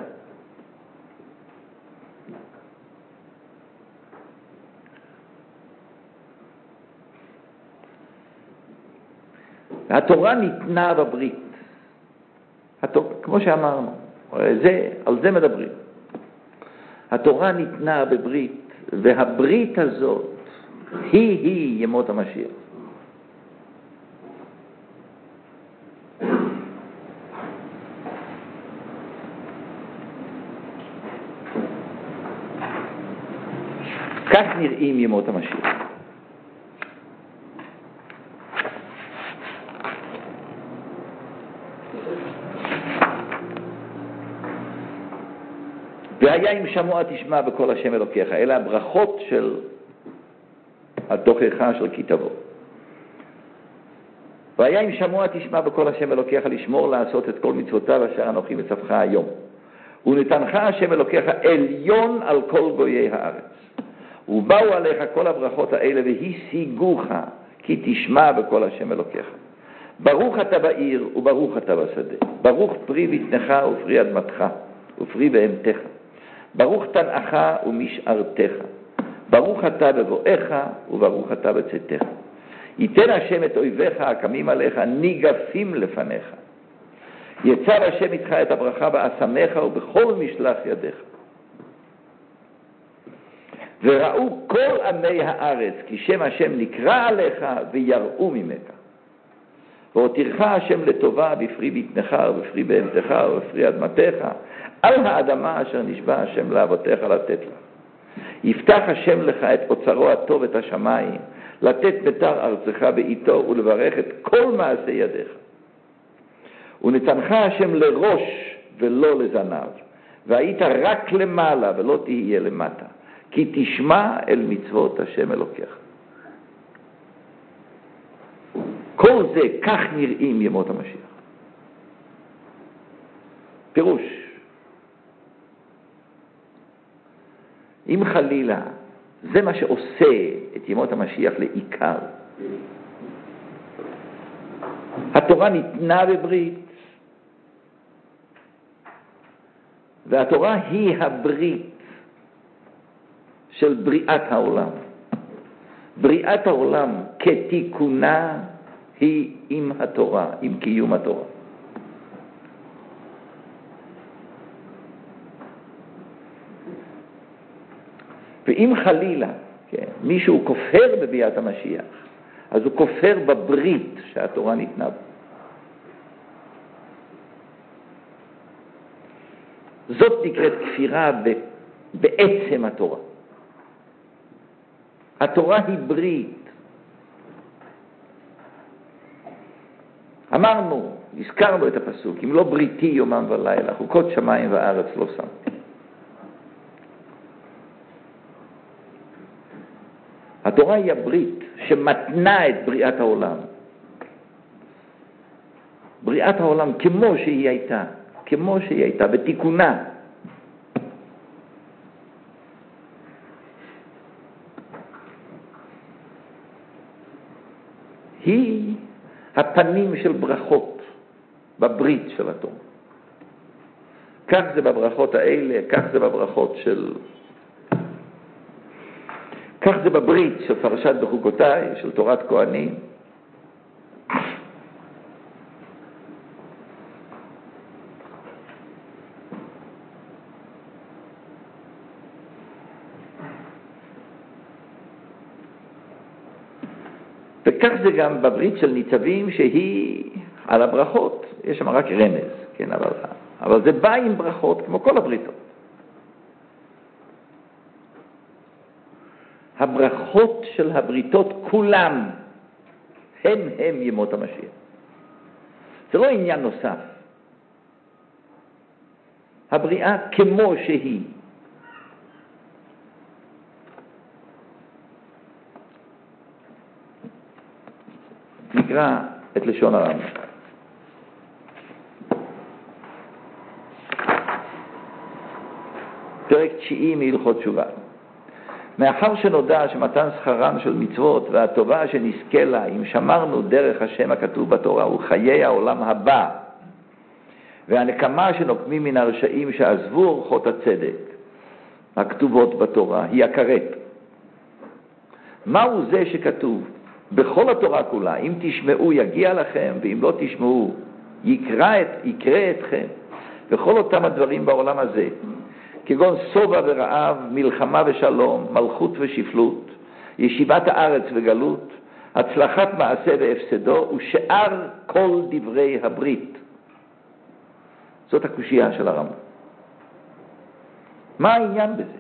התורה ניתנה בברית. התורה, כמו שאמרנו, זה, על זה מדברים. התורה ניתנה בברית, והברית הזאת היא-היא ימות המשיח. כך נראים ימות המשיח. והיה אם שמוע תשמע בכל השם אלוקיך. אלה הברכות של התוכחה של כתבו. והיה אם שמוע תשמע בכל השם אלוקיך לשמור לעשות את כל מצוותיו אשר אנוכי מצווך היום. ונתנך השם אלוקיך עליון על כל גויי הארץ. ובאו עליך כל הברכות האלה והשיגוך כי תשמע בכל השם אלוקיך. ברוך אתה בעיר וברוך אתה בשדה. ברוך פרי בטנך ופרי אדמתך ופרי בהמתך. ברוך תנאך ומשארתך. ברוך אתה בבואך וברוך אתה בצאתך. ייתן השם את אויביך הקמים עליך ניגפים לפניך. יצר השם איתך את הברכה באסמך ובכל משלח ידיך. וראו כל עמי הארץ כי שם השם נקרא עליך ויראו ממך. והותירך השם לטובה בפרי בטנך ובפרי בהמתך ובפרי אדמתך על האדמה אשר נשבע השם לאבותיך לתת לך. יפתח השם לך את אוצרו הטוב את השמיים, לתת ביתר ארצך בעיתו ולברך את כל מעשי ידיך. ונתנך השם לראש ולא לזנב, והיית רק למעלה ולא תהיה למטה, כי תשמע אל מצוות השם אלוקיך. כל זה, כך נראים ימות המשיח. פירוש, אם חלילה זה מה שעושה את ימות המשיח לעיקר, התורה ניתנה בברית, והתורה היא הברית של בריאת העולם. בריאת העולם כתיקונה היא עם התורה, עם קיום התורה. ואם חלילה, כן, מישהו כופר בביאת המשיח, אז הוא כופר בברית שהתורה ניתנה בו. זאת נקראת כפירה ב, בעצם התורה. התורה היא ברית. אמרנו, הזכרנו את הפסוק, אם לא בריתי יומם ולילה, חוקות שמיים וארץ לא שמתי. התורה היא הברית שמתנה את בריאת העולם. בריאת העולם כמו שהיא הייתה, כמו שהיא הייתה, בתיקונה. היא הפנים של ברכות בברית של התורה. כך זה בברכות האלה, כך זה בברכות של... כך זה בברית של פרשת בחוקותיי, של תורת כהנים. וכך זה גם בברית של ניצבים שהיא על הברכות. יש שם רק רמז, כן, אבל, אבל זה בא עם ברכות כמו כל הבריתות. הברכות של הבריתות כולם הם הם ימות המשיח. זה לא עניין נוסף. הבריאה כמו שהיא. נקרא את לשון הרמב"ם. פרק תשיעי מהלכות תשובה. מאחר שנודע שמתן שכרן של מצוות והטובה שנזכה לה, אם שמרנו דרך השם הכתוב בתורה, הוא חיי העולם הבא, והנקמה שנוקמים מן הרשעים שעזבו אורחות הצדק, הכתובות בתורה, היא הכרת. מהו זה שכתוב? בכל התורה כולה, אם תשמעו יגיע לכם, ואם לא תשמעו יקרא, את, יקרא אתכם. וכל אותם הדברים בעולם הזה, כגון סובה ורעב, מלחמה ושלום, מלכות ושפלות, ישיבת הארץ וגלות, הצלחת מעשה והפסדו, ושאר כל דברי הברית. זאת הקושייה של הרמב"ם. מה העניין בזה?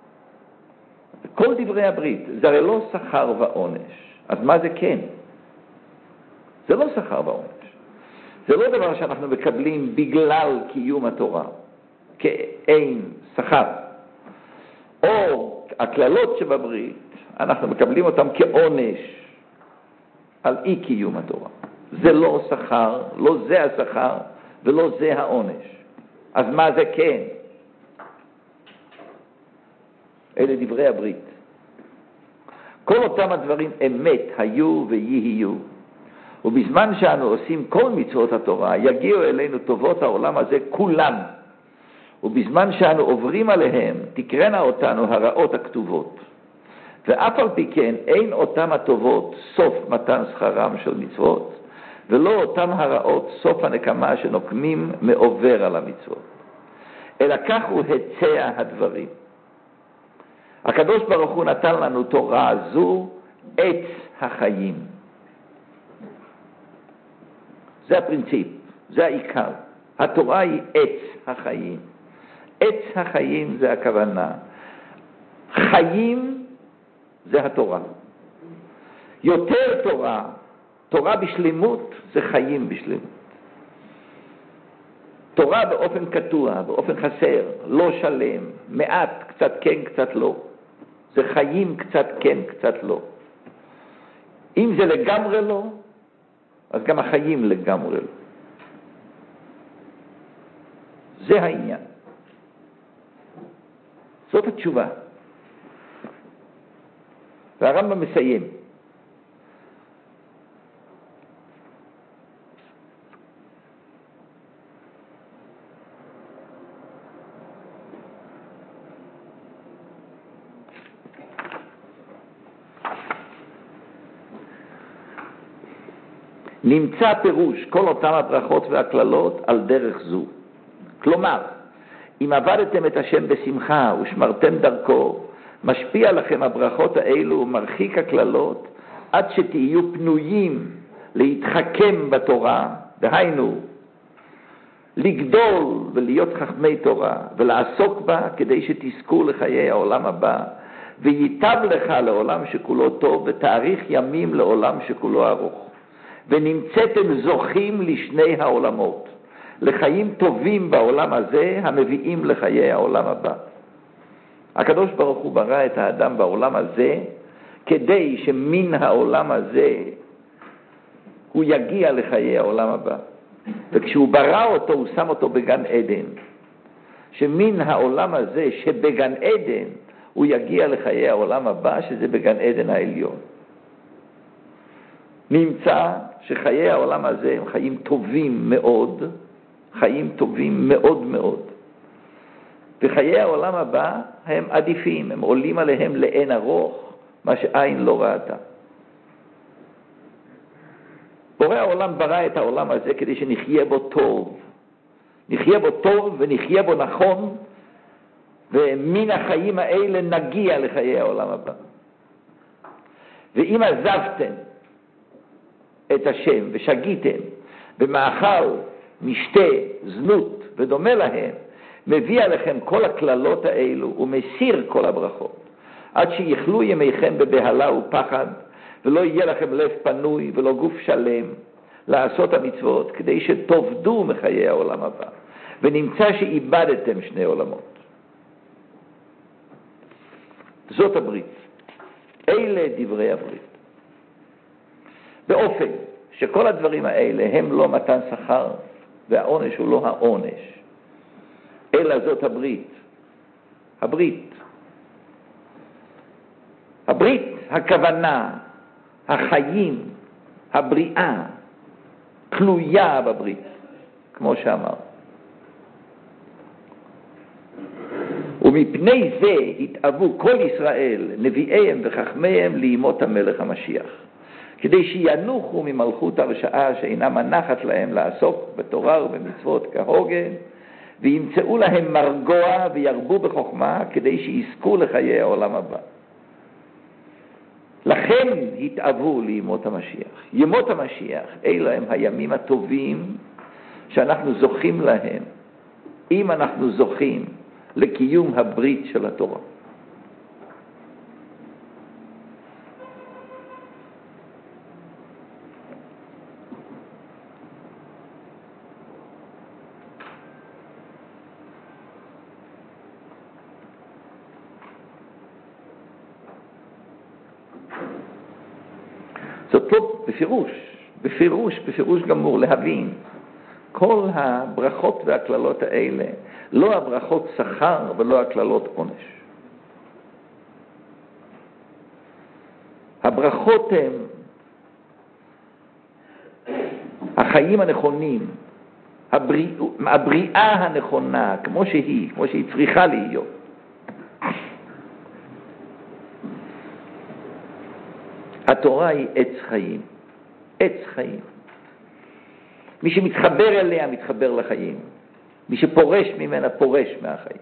כל דברי הברית, זה הרי לא שכר ועונש. אז מה זה כן? זה לא שכר ועונש. זה לא דבר שאנחנו מקבלים בגלל קיום התורה, כאין שכר. או הכללות שבברית, אנחנו מקבלים אותם כעונש על אי קיום התורה. זה לא שכר, לא זה השכר ולא זה העונש. אז מה זה כן? אלה דברי הברית. כל אותם הדברים אמת היו ויהיו. ובזמן שאנו עושים כל מצוות התורה, יגיעו אלינו טובות העולם הזה כולם. ובזמן שאנו עוברים עליהם, תקרנה אותנו הרעות הכתובות. ואף על פי כן, אין אותם הטובות סוף מתן שכרם של מצוות, ולא אותם הרעות סוף הנקמה שנוקמים מעובר על המצוות. אלא כך הוא הצע הדברים. הקדוש ברוך הוא נתן לנו תורה זו, עץ החיים. זה הפרינציפ, זה העיקר. התורה היא עץ החיים. עץ החיים זה הכוונה. חיים זה התורה. יותר תורה, תורה בשלמות זה חיים בשלמות. תורה באופן קטוע, באופן חסר, לא שלם, מעט, קצת כן, קצת לא. זה חיים קצת כן, קצת לא. אם זה לגמרי לא, אז גם החיים לגמרי לא. זה העניין. זאת התשובה. והרמב"ם מסיים. נמצא פירוש כל אותם הברכות והכללות על דרך זו. כלומר, אם עבדתם את השם בשמחה ושמרתם דרכו, משפיע לכם הברכות האלו ומרחיק הכללות עד שתהיו פנויים להתחכם בתורה, דהיינו, לגדול ולהיות חכמי תורה ולעסוק בה כדי שתזכו לחיי העולם הבא, וייטב לך לעולם שכולו טוב ותאריך ימים לעולם שכולו ארוך. ונמצאתם זוכים לשני העולמות, לחיים טובים בעולם הזה המביאים לחיי העולם הבא. הקדוש ברוך הוא ברא את האדם בעולם הזה כדי שמן העולם הזה הוא יגיע לחיי העולם הבא. וכשהוא ברא אותו הוא שם אותו בגן עדן, שמן העולם הזה שבגן עדן הוא יגיע לחיי העולם הבא, שזה בגן עדן העליון. נמצא שחיי העולם הזה הם חיים טובים מאוד, חיים טובים מאוד מאוד. וחיי העולם הבא הם עדיפים, הם עולים עליהם לאין ארוך, מה שעין לא ראתה. בורא העולם ברא את העולם הזה כדי שנחיה בו טוב. נחיה בו טוב ונחיה בו נכון, ומן החיים האלה נגיע לחיי העולם הבא. ואם עזבתם את השם ושגיתם במאכל, משתה, זנות ודומה להם, מביא עליכם כל הכללות האלו ומסיר כל הברכות, עד שיחלו ימיכם בבהלה ופחד, ולא יהיה לכם לב פנוי ולא גוף שלם לעשות המצוות, כדי שתובדו מחיי העולם הבא, ונמצא שאיבדתם שני עולמות. זאת הברית. אלה דברי הברית. באופן שכל הדברים האלה הם לא מתן שכר, והעונש הוא לא העונש, אלא זאת הברית. הברית. הברית, הכוונה, החיים, הבריאה, תלויה בברית, כמו שאמר. ומפני זה התאבו כל ישראל, נביאיהם וחכמיהם, לימות המלך המשיח, כדי שינוחו ממלכות הרשעה שאינה מנחת להם לעסוק בתורה ובמצוות כהוגן, וימצאו להם מרגוע וירבו בחוכמה, כדי שיזכו לחיי העולם הבא. לכן התאבו לימות המשיח. ימות המשיח, אלה הם הימים הטובים שאנחנו זוכים להם, אם אנחנו זוכים לקיום הברית של התורה. זאת לא בפירוש, בפירוש, בפירוש גמור להבין. כל הברכות והכללות האלה, לא הברכות שכר ולא הכללות עונש. הברכות הן החיים הנכונים, הבריא, הבריאה הנכונה, כמו שהיא, כמו שהיא צריכה להיות. התורה היא עץ חיים, עץ חיים. מי שמתחבר אליה מתחבר לחיים, מי שפורש ממנה פורש מהחיים.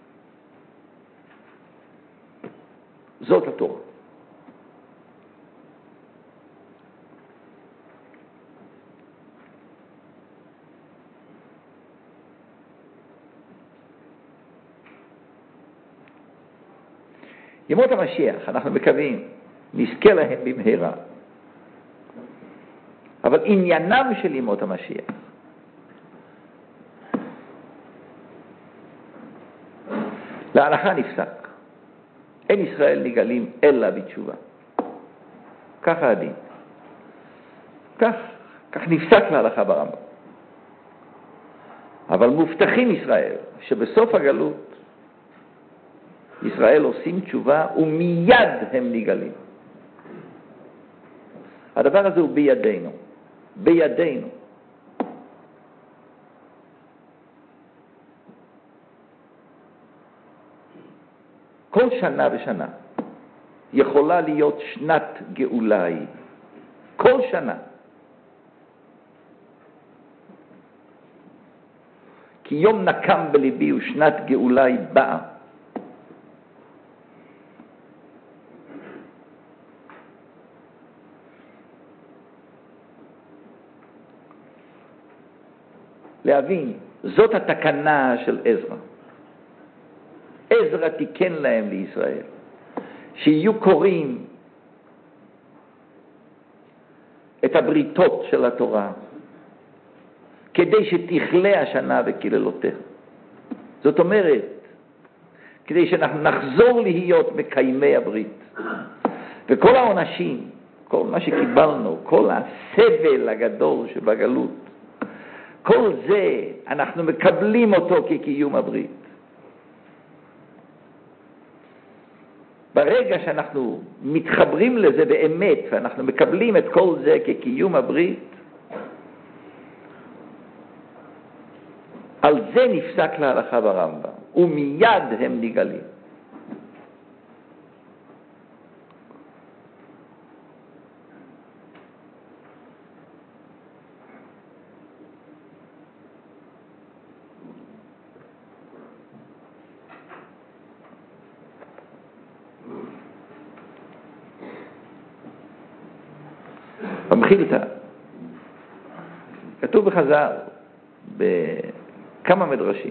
זאת התורה. ימות המשיח, אנחנו מקווים, נזכה להם במהרה. אבל עניינם של ימות המשיח להלכה נפסק. אין ישראל נגלים אלא בתשובה. ככה הדין. כך, כך נפסק להלכה ברמב"ם. אבל מובטחים ישראל שבסוף הגלות ישראל עושים תשובה ומיד הם נגלים. הדבר הזה הוא בידינו. בידינו. כל שנה ושנה יכולה להיות שנת גאולה היא. כל שנה. כי יום נקם בליבי ושנת גאולה היא באה. להבין, זאת התקנה של עזרא. עזרא תיקן להם לישראל, שיהיו קוראים את הבריתות של התורה, כדי שתכלה השנה וקללותיה. זאת אומרת, כדי שאנחנו נחזור להיות מקיימי הברית. וכל העונשים, כל מה שקיבלנו, כל הסבל הגדול שבגלות, כל זה אנחנו מקבלים אותו כקיום הברית. ברגע שאנחנו מתחברים לזה באמת, ואנחנו מקבלים את כל זה כקיום הברית, על זה נפסק להלכה ברמב"ם, ומיד הם נגלים. במחילתא, כתוב בחז"ל, בכמה מדרשים,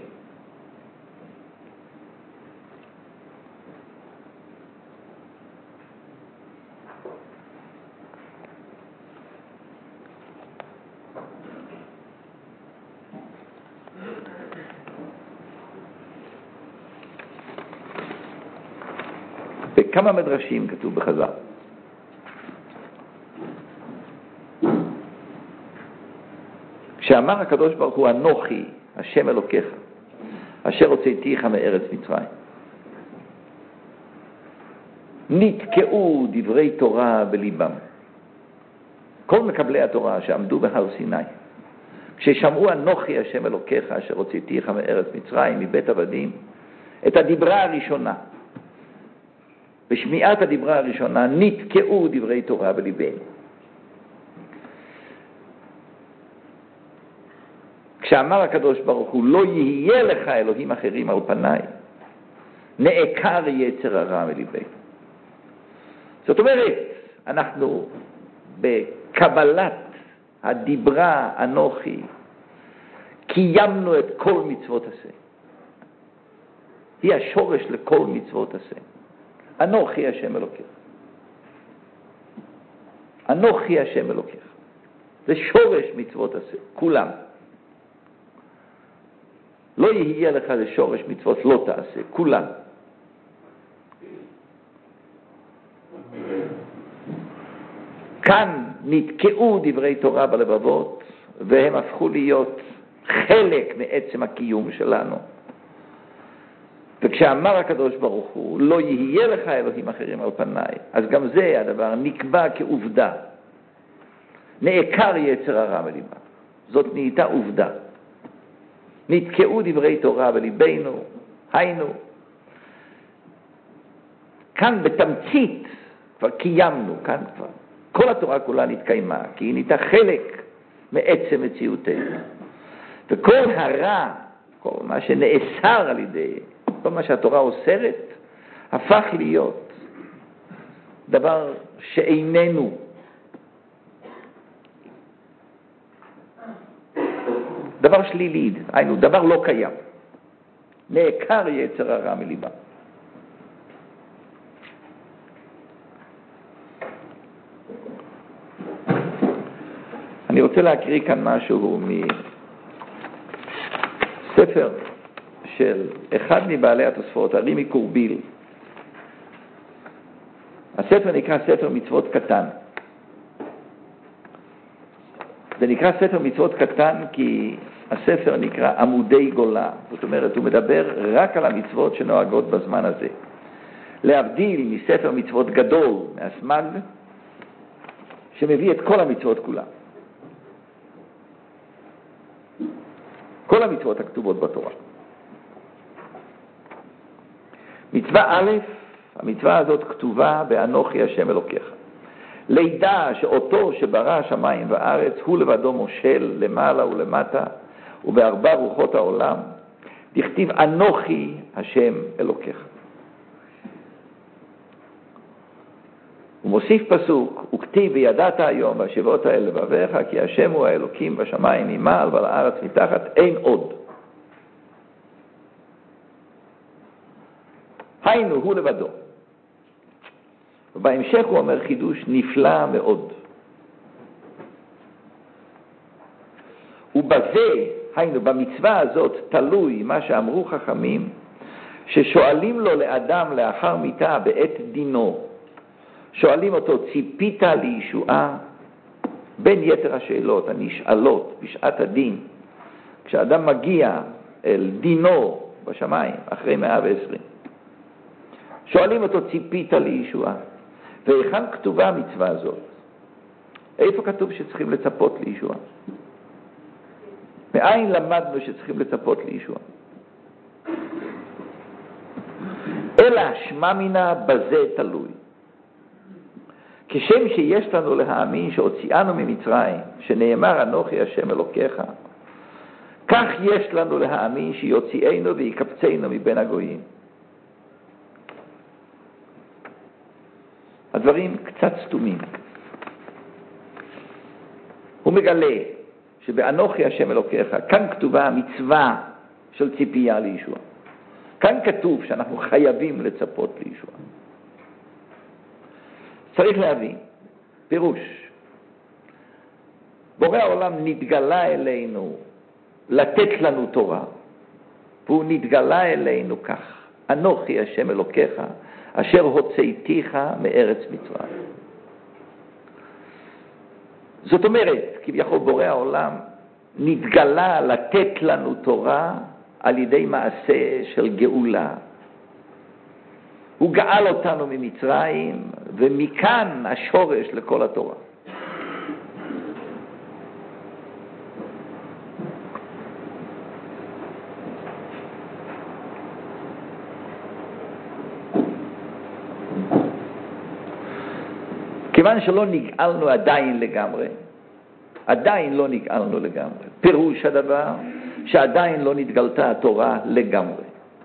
בכמה מדרשים כתוב בחז"ל, כשאמר הקדוש ברוך הוא, אנוכי, השם אלוקיך, אשר הוצאתיך מארץ מצרים. נתקעו דברי תורה בליבם. כל מקבלי התורה שעמדו בהר סיני, כששמעו אנוכי השם אלוקיך אשר הוצאתיך מארץ מצרים מבית עבדים, את הדיברה הראשונה, בשמיעת הדיברה הראשונה נתקעו דברי תורה בליבנו. כשאמר הקדוש ברוך הוא לא יהיה לך אלוהים אחרים על פניי, נעקר יצר הרע מליבנו. זאת אומרת, אנחנו בקבלת הדיברה אנוכי קיימנו את כל מצוות עשה. היא השורש לכל מצוות עשה. אנוכי השם אלוקיך. אנוכי השם אלוקיך. זה שורש מצוות עשה, כולם. לא יהיה לך לשורש מצוות לא תעשה, כולם. כאן נתקעו דברי תורה בלבבות, והם הפכו להיות חלק מעצם הקיום שלנו. וכשאמר הקדוש ברוך הוא, לא יהיה לך אלוהים אחרים על פניי, אז גם זה הדבר נקבע כעובדה. נעקר יצר הרע מליבה. זאת נהייתה עובדה. נתקעו דברי תורה בליבנו, היינו. כאן בתמצית כבר קיימנו, כאן כבר. כל התורה כולה נתקיימה, כי היא נהייתה חלק מעצם מציאותנו. וכל הרע, כל מה שנאסר על ידי, כל מה שהתורה אוסרת, הפך להיות דבר שאיננו. דבר שלילי, היינו, דבר לא קיים. נעקר יצר הרע מליבה. אני רוצה להקריא כאן משהו מספר של אחד מבעלי התוספות, הרי מקורביל. הספר נקרא ספר מצוות קטן. זה נקרא ספר מצוות קטן כי הספר נקרא עמודי גולה. זאת אומרת, הוא מדבר רק על המצוות שנוהגות בזמן הזה. להבדיל מספר מצוות גדול, מהסמג, שמביא את כל המצוות כולה. כל המצוות הכתובות בתורה. מצווה א', המצווה הזאת כתובה באנוכי השם אלוקיך. לידע שאותו שברא השמיים והארץ הוא לבדו מושל למעלה ולמטה ובארבע רוחות העולם, דכתיב אנוכי השם אלוקיך. הוא מוסיף פסוק, וכתיב וידעת היום והשבות האל לבביך, כי השם הוא האלוקים בשמיים ממעל ועל הארץ מתחת, אין עוד. היינו, הוא לבדו. ובהמשך הוא אומר חידוש נפלא מאוד. ובזה, היינו, במצווה הזאת תלוי מה שאמרו חכמים, ששואלים לו לאדם לאחר מיתה בעת דינו, שואלים אותו, ציפית לישועה? בין יתר השאלות הנשאלות בשעת הדין, כשאדם מגיע אל דינו בשמיים, אחרי מאה ועשרים, שואלים אותו, ציפית לישועה? והיכן כתובה המצווה הזאת? איפה כתוב שצריכים לצפות לישועה? מאין למדנו שצריכים לצפות לישועה? אלא שמה מינה בזה תלוי. כשם שיש לנו להאמין שהוציאנו ממצרים, שנאמר אנוכי השם אלוקיך, כך יש לנו להאמין שיוציאנו ויקבצנו מבין הגויים. הדברים קצת סתומים. הוא מגלה שבאנוכי השם אלוקיך, כאן כתובה המצווה של ציפייה לישועה. כאן כתוב שאנחנו חייבים לצפות לישועה. צריך להבין, פירוש, בורא העולם נתגלה אלינו לתת לנו תורה, והוא נתגלה אלינו כך, אנוכי השם אלוקיך, אשר הוצאתיך מארץ מצרים. זאת אומרת, כביכול בורא העולם נתגלה לתת לנו תורה על ידי מעשה של גאולה. הוא גאל אותנו ממצרים, ומכאן השורש לכל התורה. כיוון שלא נגאלנו עדיין לגמרי, עדיין לא נגאלנו לגמרי. פירוש הדבר שעדיין לא נתגלתה התורה לגמרי.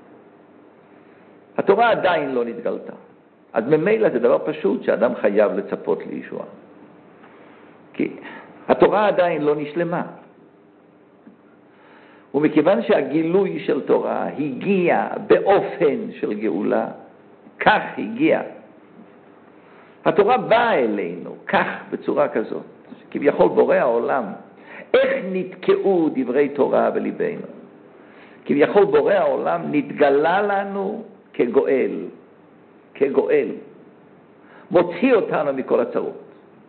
התורה עדיין לא נתגלתה. אז ממילא זה דבר פשוט שאדם חייב לצפות לישועה. כי התורה עדיין לא נשלמה. ומכיוון שהגילוי של תורה הגיע באופן של גאולה, כך הגיע. התורה באה אלינו, כך, בצורה כזאת. כביכול בורא העולם, איך נתקעו דברי תורה בליבנו? כביכול בורא העולם נתגלה לנו כגואל, כגואל. מוציא אותנו מכל הצרות.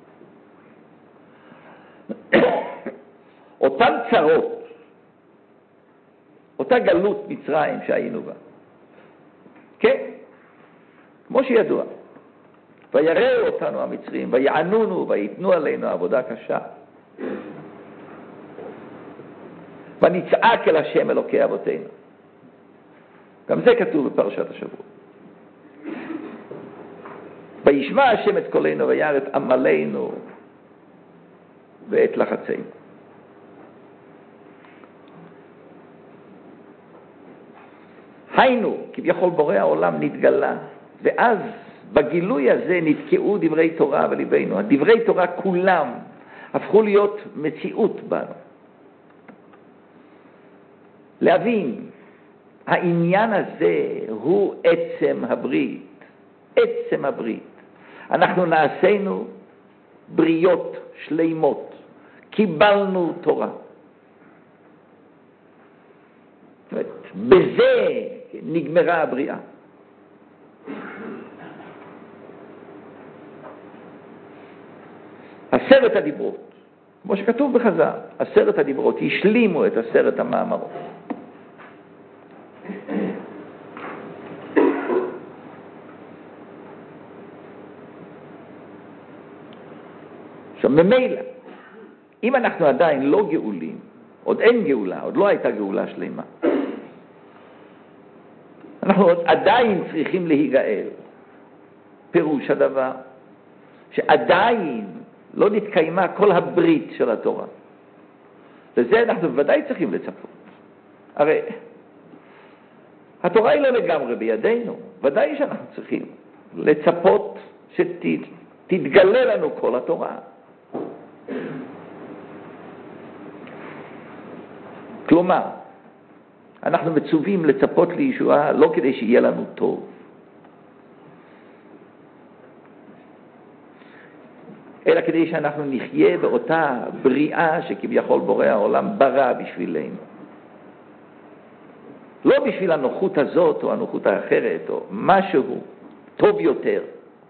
אותן צרות, אותה גלות מצרים שהיינו בה. כן, כמו שידוע. ויראו אותנו המצרים, ויענונו, ויתנו עלינו עבודה קשה. ונצעק אל השם אלוקי אבותינו. גם זה כתוב בפרשת השבוע. וישמע השם את קולנו, וירא את עמלנו ואת לחצינו. היינו, כביכול בורא העולם נתגלה, ואז בגילוי הזה נתקעו דברי תורה בליבנו. הדברי תורה כולם הפכו להיות מציאות בנו. להבין, העניין הזה הוא עצם הברית. עצם הברית. אנחנו נעשינו בריות שלימות. קיבלנו תורה. זאת אומרת, בזה נגמרה הבריאה. עשרת הדיברות, כמו שכתוב בחז"ל, עשרת הדיברות השלימו את עשרת המאמרות. עכשיו, ממילא, אם אנחנו עדיין לא גאולים, עוד אין גאולה, עוד לא הייתה גאולה שלמה, אנחנו עוד עדיין צריכים להיגאל. פירוש הדבר שעדיין לא נתקיימה כל הברית של התורה. לזה אנחנו בוודאי צריכים לצפות. הרי התורה היא לא לגמרי בידינו. ודאי שאנחנו צריכים לצפות שתתגלה לנו כל התורה. כלומר, אנחנו מצווים לצפות לישועה לא כדי שיהיה לנו טוב, אלא כדי שאנחנו נחיה באותה בריאה שכביכול בורא העולם ברא בשבילנו. לא בשביל הנוחות הזאת או הנוחות האחרת או משהו טוב יותר.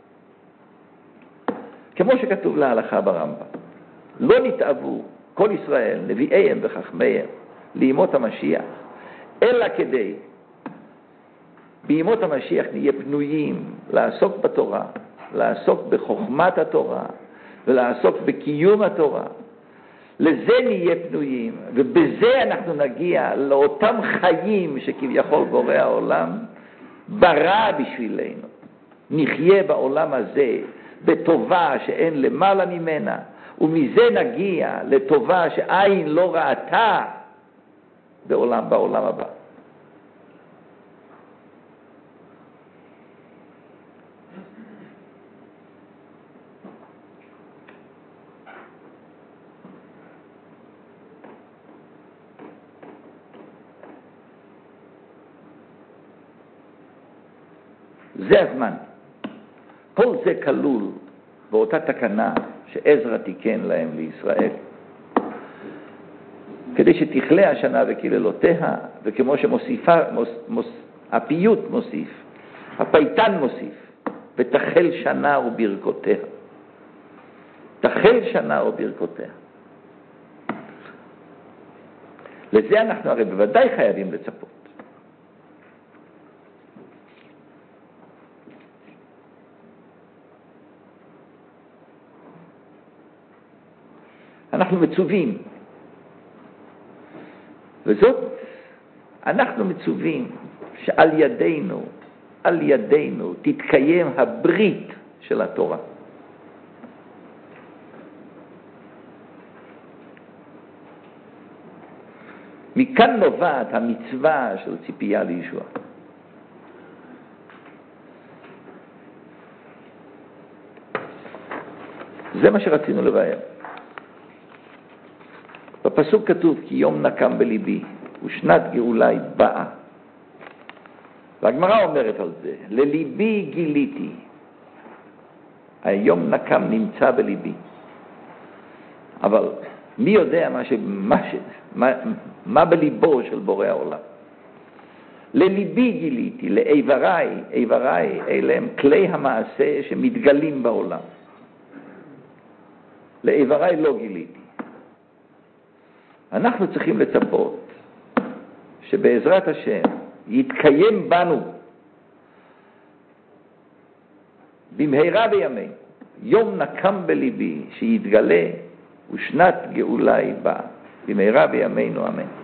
כמו שכתוב להלכה ברמב"ם, לא נתאבו כל ישראל, נביאיהם וחכמיהם, לימות המשיח, אלא כדי בימות המשיח נהיה פנויים לעסוק בתורה, לעסוק בחוכמת התורה, ולעסוק בקיום התורה. לזה נהיה פנויים, ובזה אנחנו נגיע לאותם חיים שכביכול בורא העולם ברא בשבילנו. נחיה בעולם הזה בטובה שאין למעלה ממנה, ומזה נגיע לטובה שעין לא ראתה בעולם, בעולם הבא. זה הזמן. כל זה כלול באותה תקנה שעזרא תיקן להם לישראל. כדי שתכלה השנה וקללותיה, וכמו שמוסיפה, מוס, מוס, הפיוט מוסיף, הפייטן מוסיף, ותחל שנה וברכותיה. תחל שנה וברכותיה. לזה אנחנו הרי בוודאי חייבים לצפות. אנחנו מצווים. וזאת, אנחנו מצווים שעל ידינו, על ידינו, תתקיים הברית של התורה. מכאן נובעת המצווה של ציפייה לישוע. זה מה שרצינו לבאר. בפסוק כתוב, כי יום נקם בליבי, ושנת גאולי באה. והגמרא אומרת על זה, לליבי גיליתי. היום נקם נמצא בליבי. אבל מי יודע מה, ש... מה, ש... מה... מה בליבו של בורא העולם? לליבי גיליתי, לאיבריי, איבריי אלה הם כלי המעשה שמתגלים בעולם. לאיבריי לא גיליתי. אנחנו צריכים לצפות שבעזרת השם יתקיים בנו במהרה בימינו יום נקם בליבי שיתגלה ושנת גאולי באה במהרה בימינו אמן.